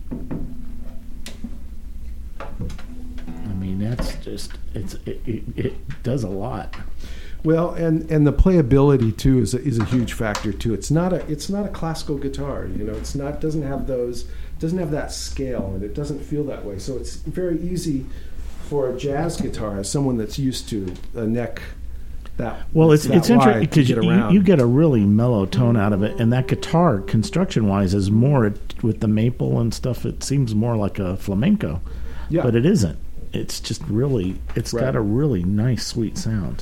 [SPEAKER 3] I mean, that's just it's it, it, it does a lot.
[SPEAKER 4] Well, and, and the playability too is a, is a huge factor too. It's not a it's not a classical guitar, you know. It's not doesn't have those doesn't have that scale, and it doesn't feel that way. So it's very easy for a jazz guitar, as someone that's used to a neck that
[SPEAKER 3] Well, it's
[SPEAKER 4] that
[SPEAKER 3] it's interesting
[SPEAKER 4] wide to
[SPEAKER 3] because
[SPEAKER 4] get
[SPEAKER 3] you,
[SPEAKER 4] around.
[SPEAKER 3] you get a really mellow tone out of it, and that guitar construction wise is more with the maple and stuff. It seems more like a flamenco,
[SPEAKER 4] Yeah.
[SPEAKER 3] but it isn't. It's just really it's
[SPEAKER 4] Right.
[SPEAKER 3] got a really nice, sweet sound.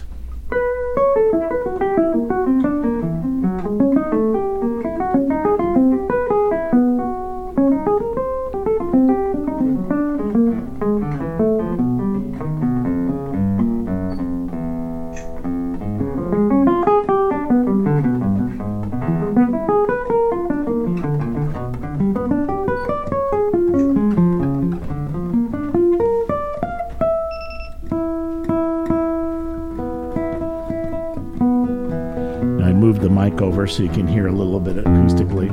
[SPEAKER 3] I moved the mic over so you can hear a little bit acoustically.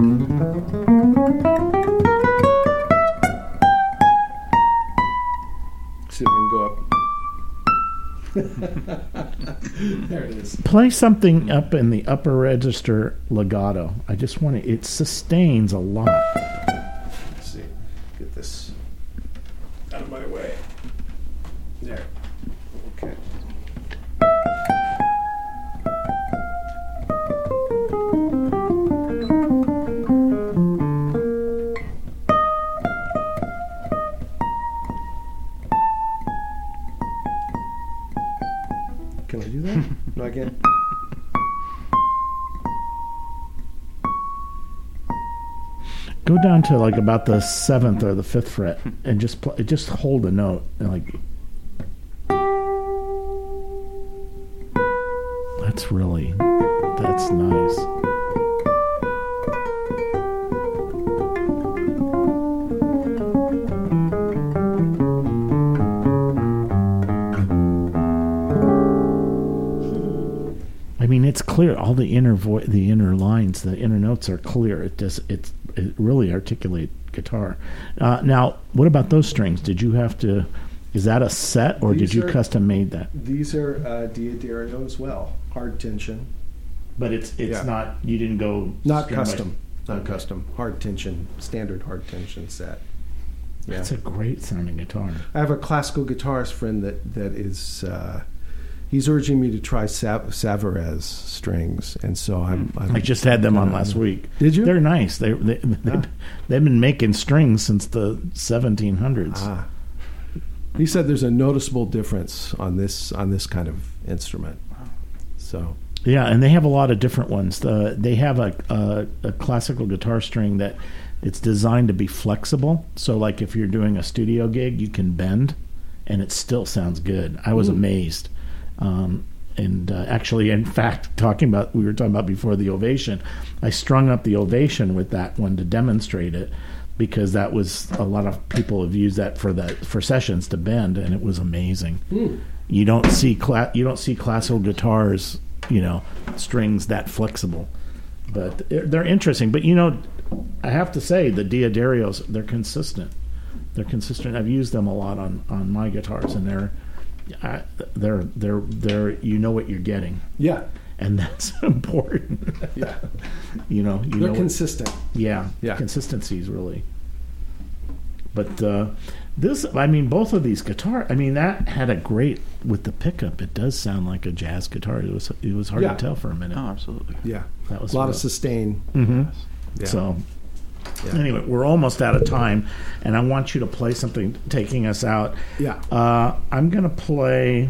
[SPEAKER 4] See if we can go up. There it is.
[SPEAKER 3] Play something up in the upper register legato. I just want to. It sustains a lot.
[SPEAKER 4] Let's see. Get this. Out of my way. There. Okay. Can I do that? No, I can't.
[SPEAKER 3] Go down to like about the seventh or the fifth fret and just pl- just hold a note and like. That's really, that's nice. I mean, it's clear. All the inner vo- the inner lines, the inner notes are clear. It does. It's it really articulate guitar. Uh, now, what about those strings? Did you have to? Is that a set, or
[SPEAKER 4] These
[SPEAKER 3] did you
[SPEAKER 4] are-
[SPEAKER 3] custom made that?
[SPEAKER 4] These are uh, D'Addario as well. Hard tension.
[SPEAKER 3] But it's it's
[SPEAKER 4] Yeah.
[SPEAKER 3] not. You didn't go
[SPEAKER 4] Not
[SPEAKER 3] string by-
[SPEAKER 4] custom. Not
[SPEAKER 3] Okay.
[SPEAKER 4] custom. Hard tension. Standard hard tension set. Yeah.
[SPEAKER 3] That's a great sounding guitar.
[SPEAKER 4] I have a classical guitarist friend that that is uh, he's urging me to try Sav- Savarez strings, and so I'm. I'm
[SPEAKER 3] I just had them on
[SPEAKER 4] kinda-
[SPEAKER 3] last week.
[SPEAKER 4] Did you?
[SPEAKER 3] They're nice. They they they
[SPEAKER 4] Ah.
[SPEAKER 3] they've been making strings since the seventeen hundreds.
[SPEAKER 4] Ah. He said there's a noticeable difference on this on this kind of instrument. So
[SPEAKER 3] Yeah, and they have a lot of different ones. Uh, they have a, a a classical guitar string that it's designed to be flexible. So, like if you're doing a studio gig, you can bend, and it still sounds good. I was
[SPEAKER 4] Ooh.
[SPEAKER 3] amazed. Um, and uh, actually, in fact, talking about we were talking about before the Ovation, I strung up the Ovation with that one to demonstrate it, because that was a lot of people have used that for the for sessions to bend, and it was amazing. You don't see cla- you don't see classical guitars, you know, strings that flexible, but they're, they're interesting. But you know, I have to say the D'Addarios, they're consistent. They're consistent. I've used them a lot on, on my guitars, and they're I, they're they're they're you know what you're getting,
[SPEAKER 4] yeah,
[SPEAKER 3] and that's important.
[SPEAKER 4] yeah,
[SPEAKER 3] you know, you
[SPEAKER 4] they're
[SPEAKER 3] know what-
[SPEAKER 4] consistent.
[SPEAKER 3] yeah,
[SPEAKER 4] Yeah.
[SPEAKER 3] consistency is really. But uh, this, I mean, both of these guitar. I mean, that had a great with the pickup. It does sound like a jazz guitar. It was it was hard
[SPEAKER 4] Yeah.
[SPEAKER 3] to tell for a minute.
[SPEAKER 7] Oh, absolutely.
[SPEAKER 4] Yeah,
[SPEAKER 3] That was
[SPEAKER 4] a lot
[SPEAKER 3] real.
[SPEAKER 4] of sustain.
[SPEAKER 3] Mhm.
[SPEAKER 4] Yeah.
[SPEAKER 3] So
[SPEAKER 4] Yeah.
[SPEAKER 3] anyway, we're almost out of time, and I want you to play something taking us out.
[SPEAKER 4] Yeah.
[SPEAKER 3] Uh, I'm gonna play.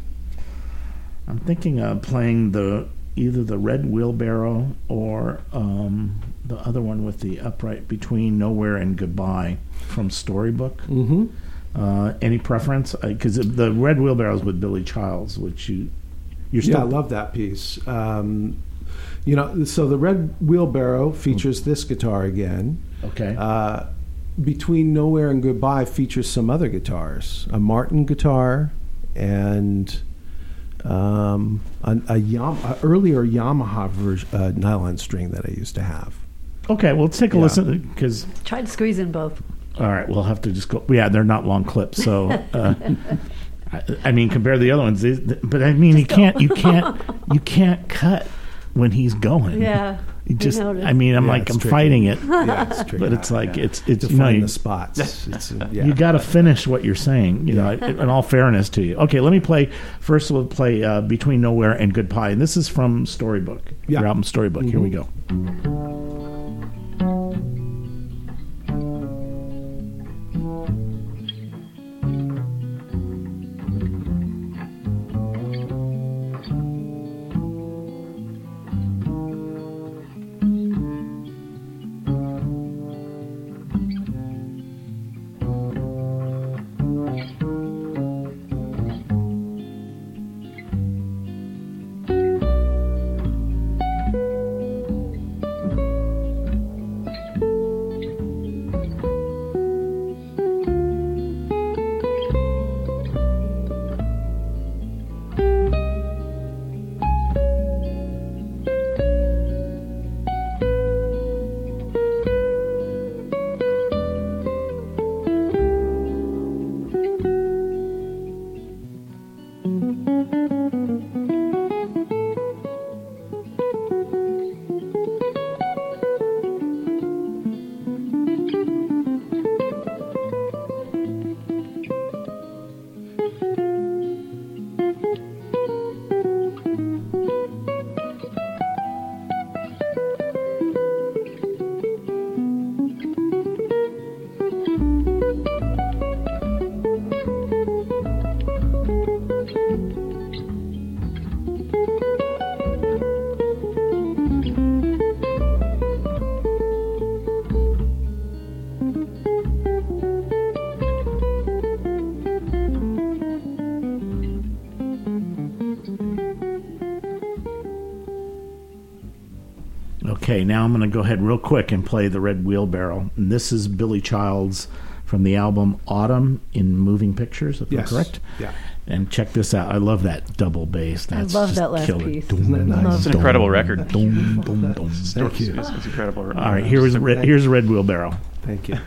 [SPEAKER 3] I'm thinking of playing the either the Red Wheelbarrow or um, the other one with the upright between Nowhere and Goodbye from Storybook.
[SPEAKER 4] Mm-hmm.
[SPEAKER 3] Uh, any preference? Because the Red Wheelbarrow is with Billy Childs, which you you're still
[SPEAKER 4] Yeah, I love that piece. Um, you know, so the Red Wheelbarrow features this guitar again.
[SPEAKER 3] okay.
[SPEAKER 4] Uh, Between Nowhere and Goodbye features some other guitars, a Martin guitar and um, a, a, Yam- a earlier Yamaha version, uh, nylon string that I used to have.
[SPEAKER 3] okay, well, let's take a
[SPEAKER 4] Yeah.
[SPEAKER 3] listen because.
[SPEAKER 5] Tried to squeeze in both.
[SPEAKER 3] All right, we'll have to just go. Yeah, they're not long clips, so uh, I, I mean, compare the other ones. They- But I mean, you can't, you can't, you can't cut when he's going.
[SPEAKER 5] Yeah.
[SPEAKER 3] You just,
[SPEAKER 5] noticed.
[SPEAKER 3] I mean, I'm
[SPEAKER 4] Yeah,
[SPEAKER 3] like,
[SPEAKER 4] it's
[SPEAKER 3] I'm
[SPEAKER 4] tricky.
[SPEAKER 3] fighting it,
[SPEAKER 4] Yeah, it's tricky.
[SPEAKER 3] but it's like
[SPEAKER 4] Yeah.
[SPEAKER 3] it's it's
[SPEAKER 4] to
[SPEAKER 3] you know,
[SPEAKER 4] find
[SPEAKER 3] you,
[SPEAKER 4] the spots. It's, uh, yeah.
[SPEAKER 3] you got to finish what you're saying. You know, in all fairness to you. Okay, let me play. First, we'll play uh, Between Nowhere and Goodbye, and this is from Storybook.
[SPEAKER 4] Yeah.
[SPEAKER 3] Your album Storybook. Here we go. Okay, now I'm going to go ahead real quick and play the Red Wheelbarrow. And this is Billy Childs from the album Autumn in Moving Pictures, if
[SPEAKER 4] Yes.
[SPEAKER 3] I'm correct.
[SPEAKER 4] Yeah.
[SPEAKER 3] And check this out. I love that double bass. That's
[SPEAKER 5] love
[SPEAKER 3] just
[SPEAKER 5] that last
[SPEAKER 3] killer.
[SPEAKER 5] piece.
[SPEAKER 3] Dum,
[SPEAKER 4] Isn't that
[SPEAKER 3] dum,
[SPEAKER 4] nice?
[SPEAKER 7] It's an
[SPEAKER 3] dum,
[SPEAKER 7] incredible record.
[SPEAKER 3] dum, dum, dum.
[SPEAKER 4] Thank you.
[SPEAKER 7] It's, it's incredible.
[SPEAKER 3] All right, here's Red, here's Red Wheelbarrow.
[SPEAKER 4] Thank you.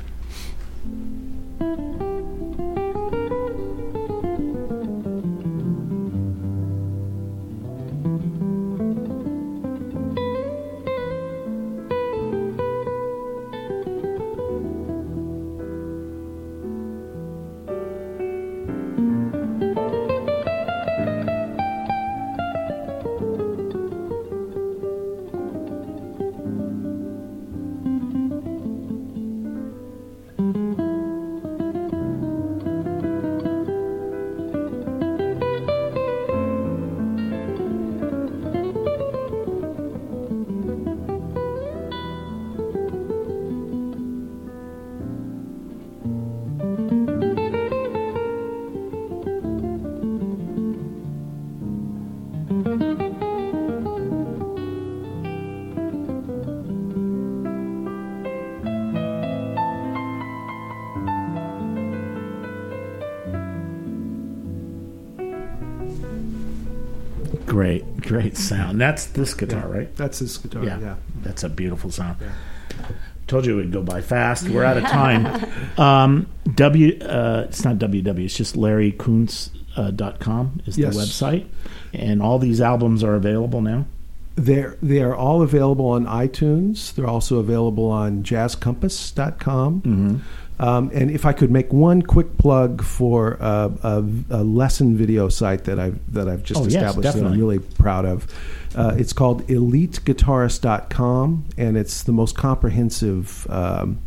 [SPEAKER 3] Great, great sound. That's this guitar, right?
[SPEAKER 4] That's this guitar.
[SPEAKER 3] Yeah.
[SPEAKER 4] Yeah.
[SPEAKER 3] That's a beautiful sound. Told you it would go by fast. We're out of time. um, w, uh, it's not W W. It's just Larry Kuntz dot com is
[SPEAKER 4] Yes.
[SPEAKER 3] the website, and all these albums are available now.
[SPEAKER 4] They're they are all available on iTunes. They're also available on jazz compass dot com.
[SPEAKER 3] Mm-hmm.
[SPEAKER 4] Um, and if I could make one quick plug for uh, a, a lesson video site that I've that I've just
[SPEAKER 3] Oh, yes,
[SPEAKER 4] established that I'm
[SPEAKER 3] definitely.
[SPEAKER 4] really proud of, uh, it's called elite guitarist dot com, and it's the most comprehensive um,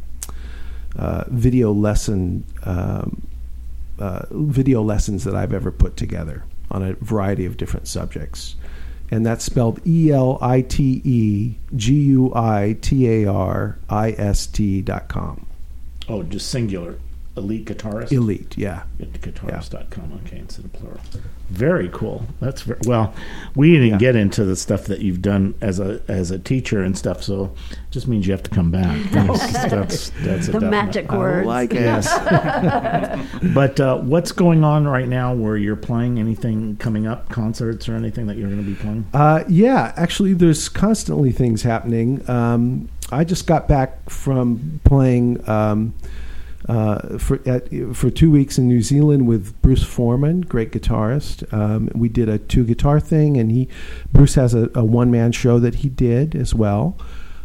[SPEAKER 4] uh, video lesson um, uh, video lessons that I've ever put together on a variety of different subjects. And that's spelled E L I T E G U I T A R I S T dot com.
[SPEAKER 3] Oh, just singular. Elite Guitarist?
[SPEAKER 4] Elite, yeah.
[SPEAKER 3] Guitarist dot com, okay, instead of plural. Very cool. That's very, well, we didn't
[SPEAKER 4] Yeah.
[SPEAKER 3] get into the stuff that you've done as a as a teacher and stuff, so it just means you have to come back. That's, that's, that's a
[SPEAKER 5] The
[SPEAKER 3] definite-
[SPEAKER 5] magic words.
[SPEAKER 4] like it.
[SPEAKER 3] Yes. But uh, what's going on right now where you're playing? Anything coming up? Concerts or anything that you're going to be playing?
[SPEAKER 4] Uh, yeah, actually, there's constantly things happening. Um, I just got back from playing um, uh, for at, for two weeks in New Zealand with Bruce Foreman, great guitarist. Um, we did a two guitar thing, and he Bruce has a, a one man show that he did as well.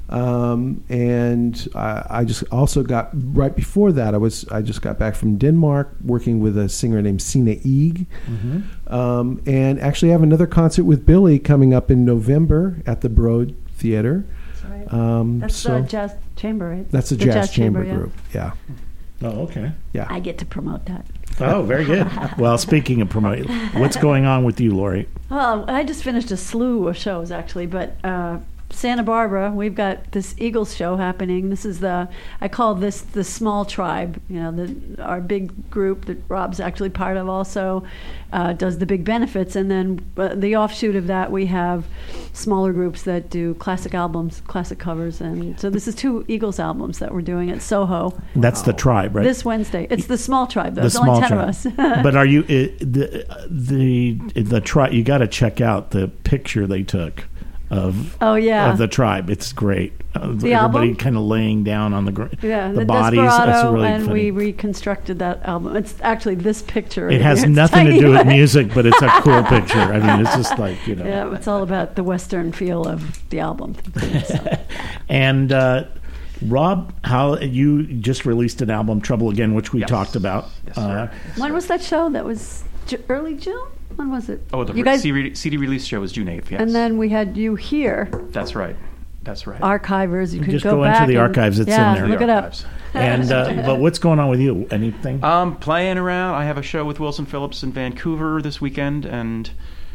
[SPEAKER 4] Um, and I, I just also got right before that. I was I just got back from Denmark working with a singer named Sina Eeg,
[SPEAKER 3] Mm-hmm.
[SPEAKER 4] um, and actually have another concert with Billy coming up in November at the Broad Theater.
[SPEAKER 5] That's right.
[SPEAKER 4] Um,
[SPEAKER 5] That's
[SPEAKER 4] so
[SPEAKER 5] the jazz chamber, right?
[SPEAKER 4] that's a
[SPEAKER 5] The
[SPEAKER 4] jazz, chamber,
[SPEAKER 5] yeah.
[SPEAKER 4] group. Yeah,
[SPEAKER 3] Oh, okay.
[SPEAKER 4] yeah.
[SPEAKER 5] I get to promote that.
[SPEAKER 3] Oh, very good. Well, speaking of promoting, what's going on with you, Lori?
[SPEAKER 5] Well, I just finished a slew of shows actually, but uh, Santa Barbara, we've got this Eagles show happening. This is the I call this the small tribe. You know, the our big group that Rob's actually part of also uh, does the big benefits, and then uh, the offshoot of that we have smaller groups that do classic albums, classic covers, and so this is two Eagles albums that we're doing at Soho
[SPEAKER 3] That's the tribe, right?
[SPEAKER 5] this Wednesday. It's the small tribe. though.
[SPEAKER 3] the
[SPEAKER 5] There's
[SPEAKER 3] small
[SPEAKER 5] only ten
[SPEAKER 3] tribe.
[SPEAKER 5] of us.
[SPEAKER 3] But are you it, the the the tribe? You got to check out the picture they took of
[SPEAKER 5] Oh, yeah.
[SPEAKER 3] of the tribe. It's great. Uh,
[SPEAKER 5] The
[SPEAKER 3] everybody
[SPEAKER 5] album?
[SPEAKER 3] kind of laying down on the ground.
[SPEAKER 5] Yeah,
[SPEAKER 3] the,
[SPEAKER 5] the,
[SPEAKER 3] bodies.
[SPEAKER 5] Desperado,
[SPEAKER 3] That's really
[SPEAKER 5] and
[SPEAKER 3] funny.
[SPEAKER 5] we reconstructed that album. It's actually this picture.
[SPEAKER 3] it
[SPEAKER 5] right
[SPEAKER 3] has
[SPEAKER 5] here. It's
[SPEAKER 3] nothing to
[SPEAKER 5] tiny,
[SPEAKER 3] do with
[SPEAKER 5] but-
[SPEAKER 3] music, but it's a cool picture. I mean, it's just like you know.
[SPEAKER 5] Yeah, it's all about the Western feel of the album. So,
[SPEAKER 3] And uh, Rob, how you just released an album, Trouble Again, which we
[SPEAKER 7] Yes.
[SPEAKER 3] talked about.
[SPEAKER 7] Yes,
[SPEAKER 3] uh,
[SPEAKER 7] sir.
[SPEAKER 5] when was that show? That was Ju- early June. When was it?
[SPEAKER 7] Oh, the
[SPEAKER 5] you guys,
[SPEAKER 7] C D, C D release show was June eighth, yes.
[SPEAKER 5] and then we had you here,
[SPEAKER 7] That's right. That's right.
[SPEAKER 5] archivers. You can
[SPEAKER 3] Just
[SPEAKER 5] go,
[SPEAKER 3] go into
[SPEAKER 5] back
[SPEAKER 3] the
[SPEAKER 5] and-
[SPEAKER 3] archives, it's in
[SPEAKER 5] yeah,
[SPEAKER 3] there.
[SPEAKER 5] Look
[SPEAKER 7] The
[SPEAKER 5] it up.
[SPEAKER 7] archives.
[SPEAKER 3] and uh, but what's going on with you? Anything?
[SPEAKER 7] Um, playing around. I have a show with Wilson Phillips in Vancouver this weekend, and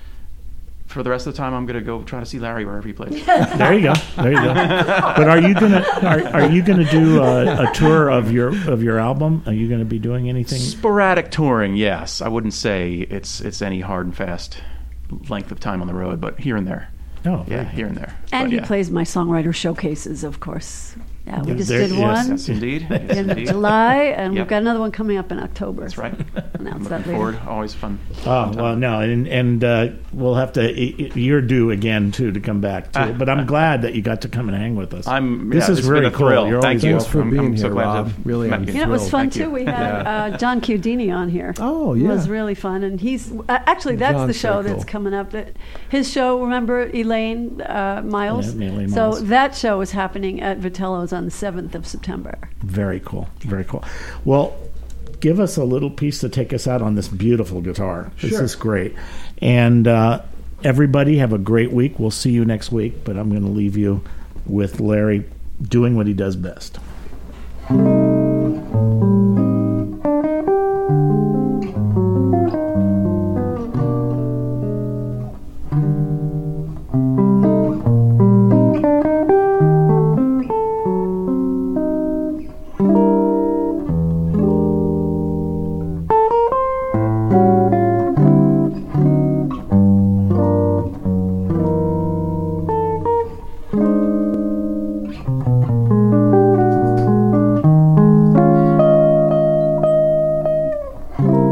[SPEAKER 7] for the rest of the time, I'm going to go try to see Larry wherever he plays.
[SPEAKER 3] There you go. There you go. But are you gonna are, are you gonna do a, a tour of your of your album? Are you gonna be doing anything?
[SPEAKER 7] Sporadic touring, yes. I wouldn't say it's it's any hard and fast length of time on the road, but here and there.
[SPEAKER 3] Oh,
[SPEAKER 7] yeah,
[SPEAKER 3] very
[SPEAKER 7] here and there.
[SPEAKER 5] And
[SPEAKER 7] But,
[SPEAKER 5] he
[SPEAKER 7] yeah.
[SPEAKER 5] plays my songwriter showcases, of course. Yeah, we
[SPEAKER 3] Yes,
[SPEAKER 5] just
[SPEAKER 3] there-
[SPEAKER 5] did
[SPEAKER 3] yes,
[SPEAKER 5] one
[SPEAKER 7] Yes, indeed. Yes,
[SPEAKER 5] at the end of
[SPEAKER 7] indeed.
[SPEAKER 5] July, and
[SPEAKER 7] Yep.
[SPEAKER 5] we've got another one coming up in October.
[SPEAKER 7] That's right.
[SPEAKER 5] Announce
[SPEAKER 7] Looking
[SPEAKER 5] that later.
[SPEAKER 7] forward. Always fun.
[SPEAKER 3] Oh
[SPEAKER 7] fun
[SPEAKER 3] well,
[SPEAKER 7] time.
[SPEAKER 3] no, and and uh, we'll have to. i- i- You're due again too to come back too.
[SPEAKER 7] Ah,
[SPEAKER 3] but I'm
[SPEAKER 7] ah.
[SPEAKER 3] glad that you got to come and hang with us.
[SPEAKER 7] I'm.
[SPEAKER 3] This
[SPEAKER 7] yeah,
[SPEAKER 3] is
[SPEAKER 7] it's
[SPEAKER 3] really
[SPEAKER 7] been a
[SPEAKER 3] cool.
[SPEAKER 7] thrill.
[SPEAKER 3] You're
[SPEAKER 7] Thank
[SPEAKER 3] always
[SPEAKER 7] you.
[SPEAKER 4] Thanks for
[SPEAKER 7] I'm,
[SPEAKER 4] being
[SPEAKER 7] I'm so
[SPEAKER 4] here,
[SPEAKER 7] glad
[SPEAKER 4] Rob.
[SPEAKER 7] to have
[SPEAKER 4] Really,
[SPEAKER 7] met
[SPEAKER 4] I'm
[SPEAKER 7] you.
[SPEAKER 5] You know, it was
[SPEAKER 4] Thrilled.
[SPEAKER 5] fun
[SPEAKER 7] Thank
[SPEAKER 5] too.
[SPEAKER 7] you.
[SPEAKER 5] We had uh, John Chiodini on here.
[SPEAKER 4] Oh,
[SPEAKER 5] It
[SPEAKER 4] yeah.
[SPEAKER 5] was really fun, and he's uh, actually that's the
[SPEAKER 4] John's
[SPEAKER 5] show
[SPEAKER 4] so
[SPEAKER 5] that's
[SPEAKER 4] cool.
[SPEAKER 5] coming up. That his show. Remember Elaine uh, Miles?
[SPEAKER 3] Yeah, Elaine
[SPEAKER 5] so
[SPEAKER 3] Miles.
[SPEAKER 5] that show is happening at Vitello's on the seventh of September.
[SPEAKER 3] Very cool. Very cool. Well, give us a little piece to take us out on this beautiful guitar. This
[SPEAKER 4] Sure.
[SPEAKER 3] is great. And uh, everybody have a great week. We'll see you next week. But I'm going to leave you with Larry doing what he does best.
[SPEAKER 6] Thank you.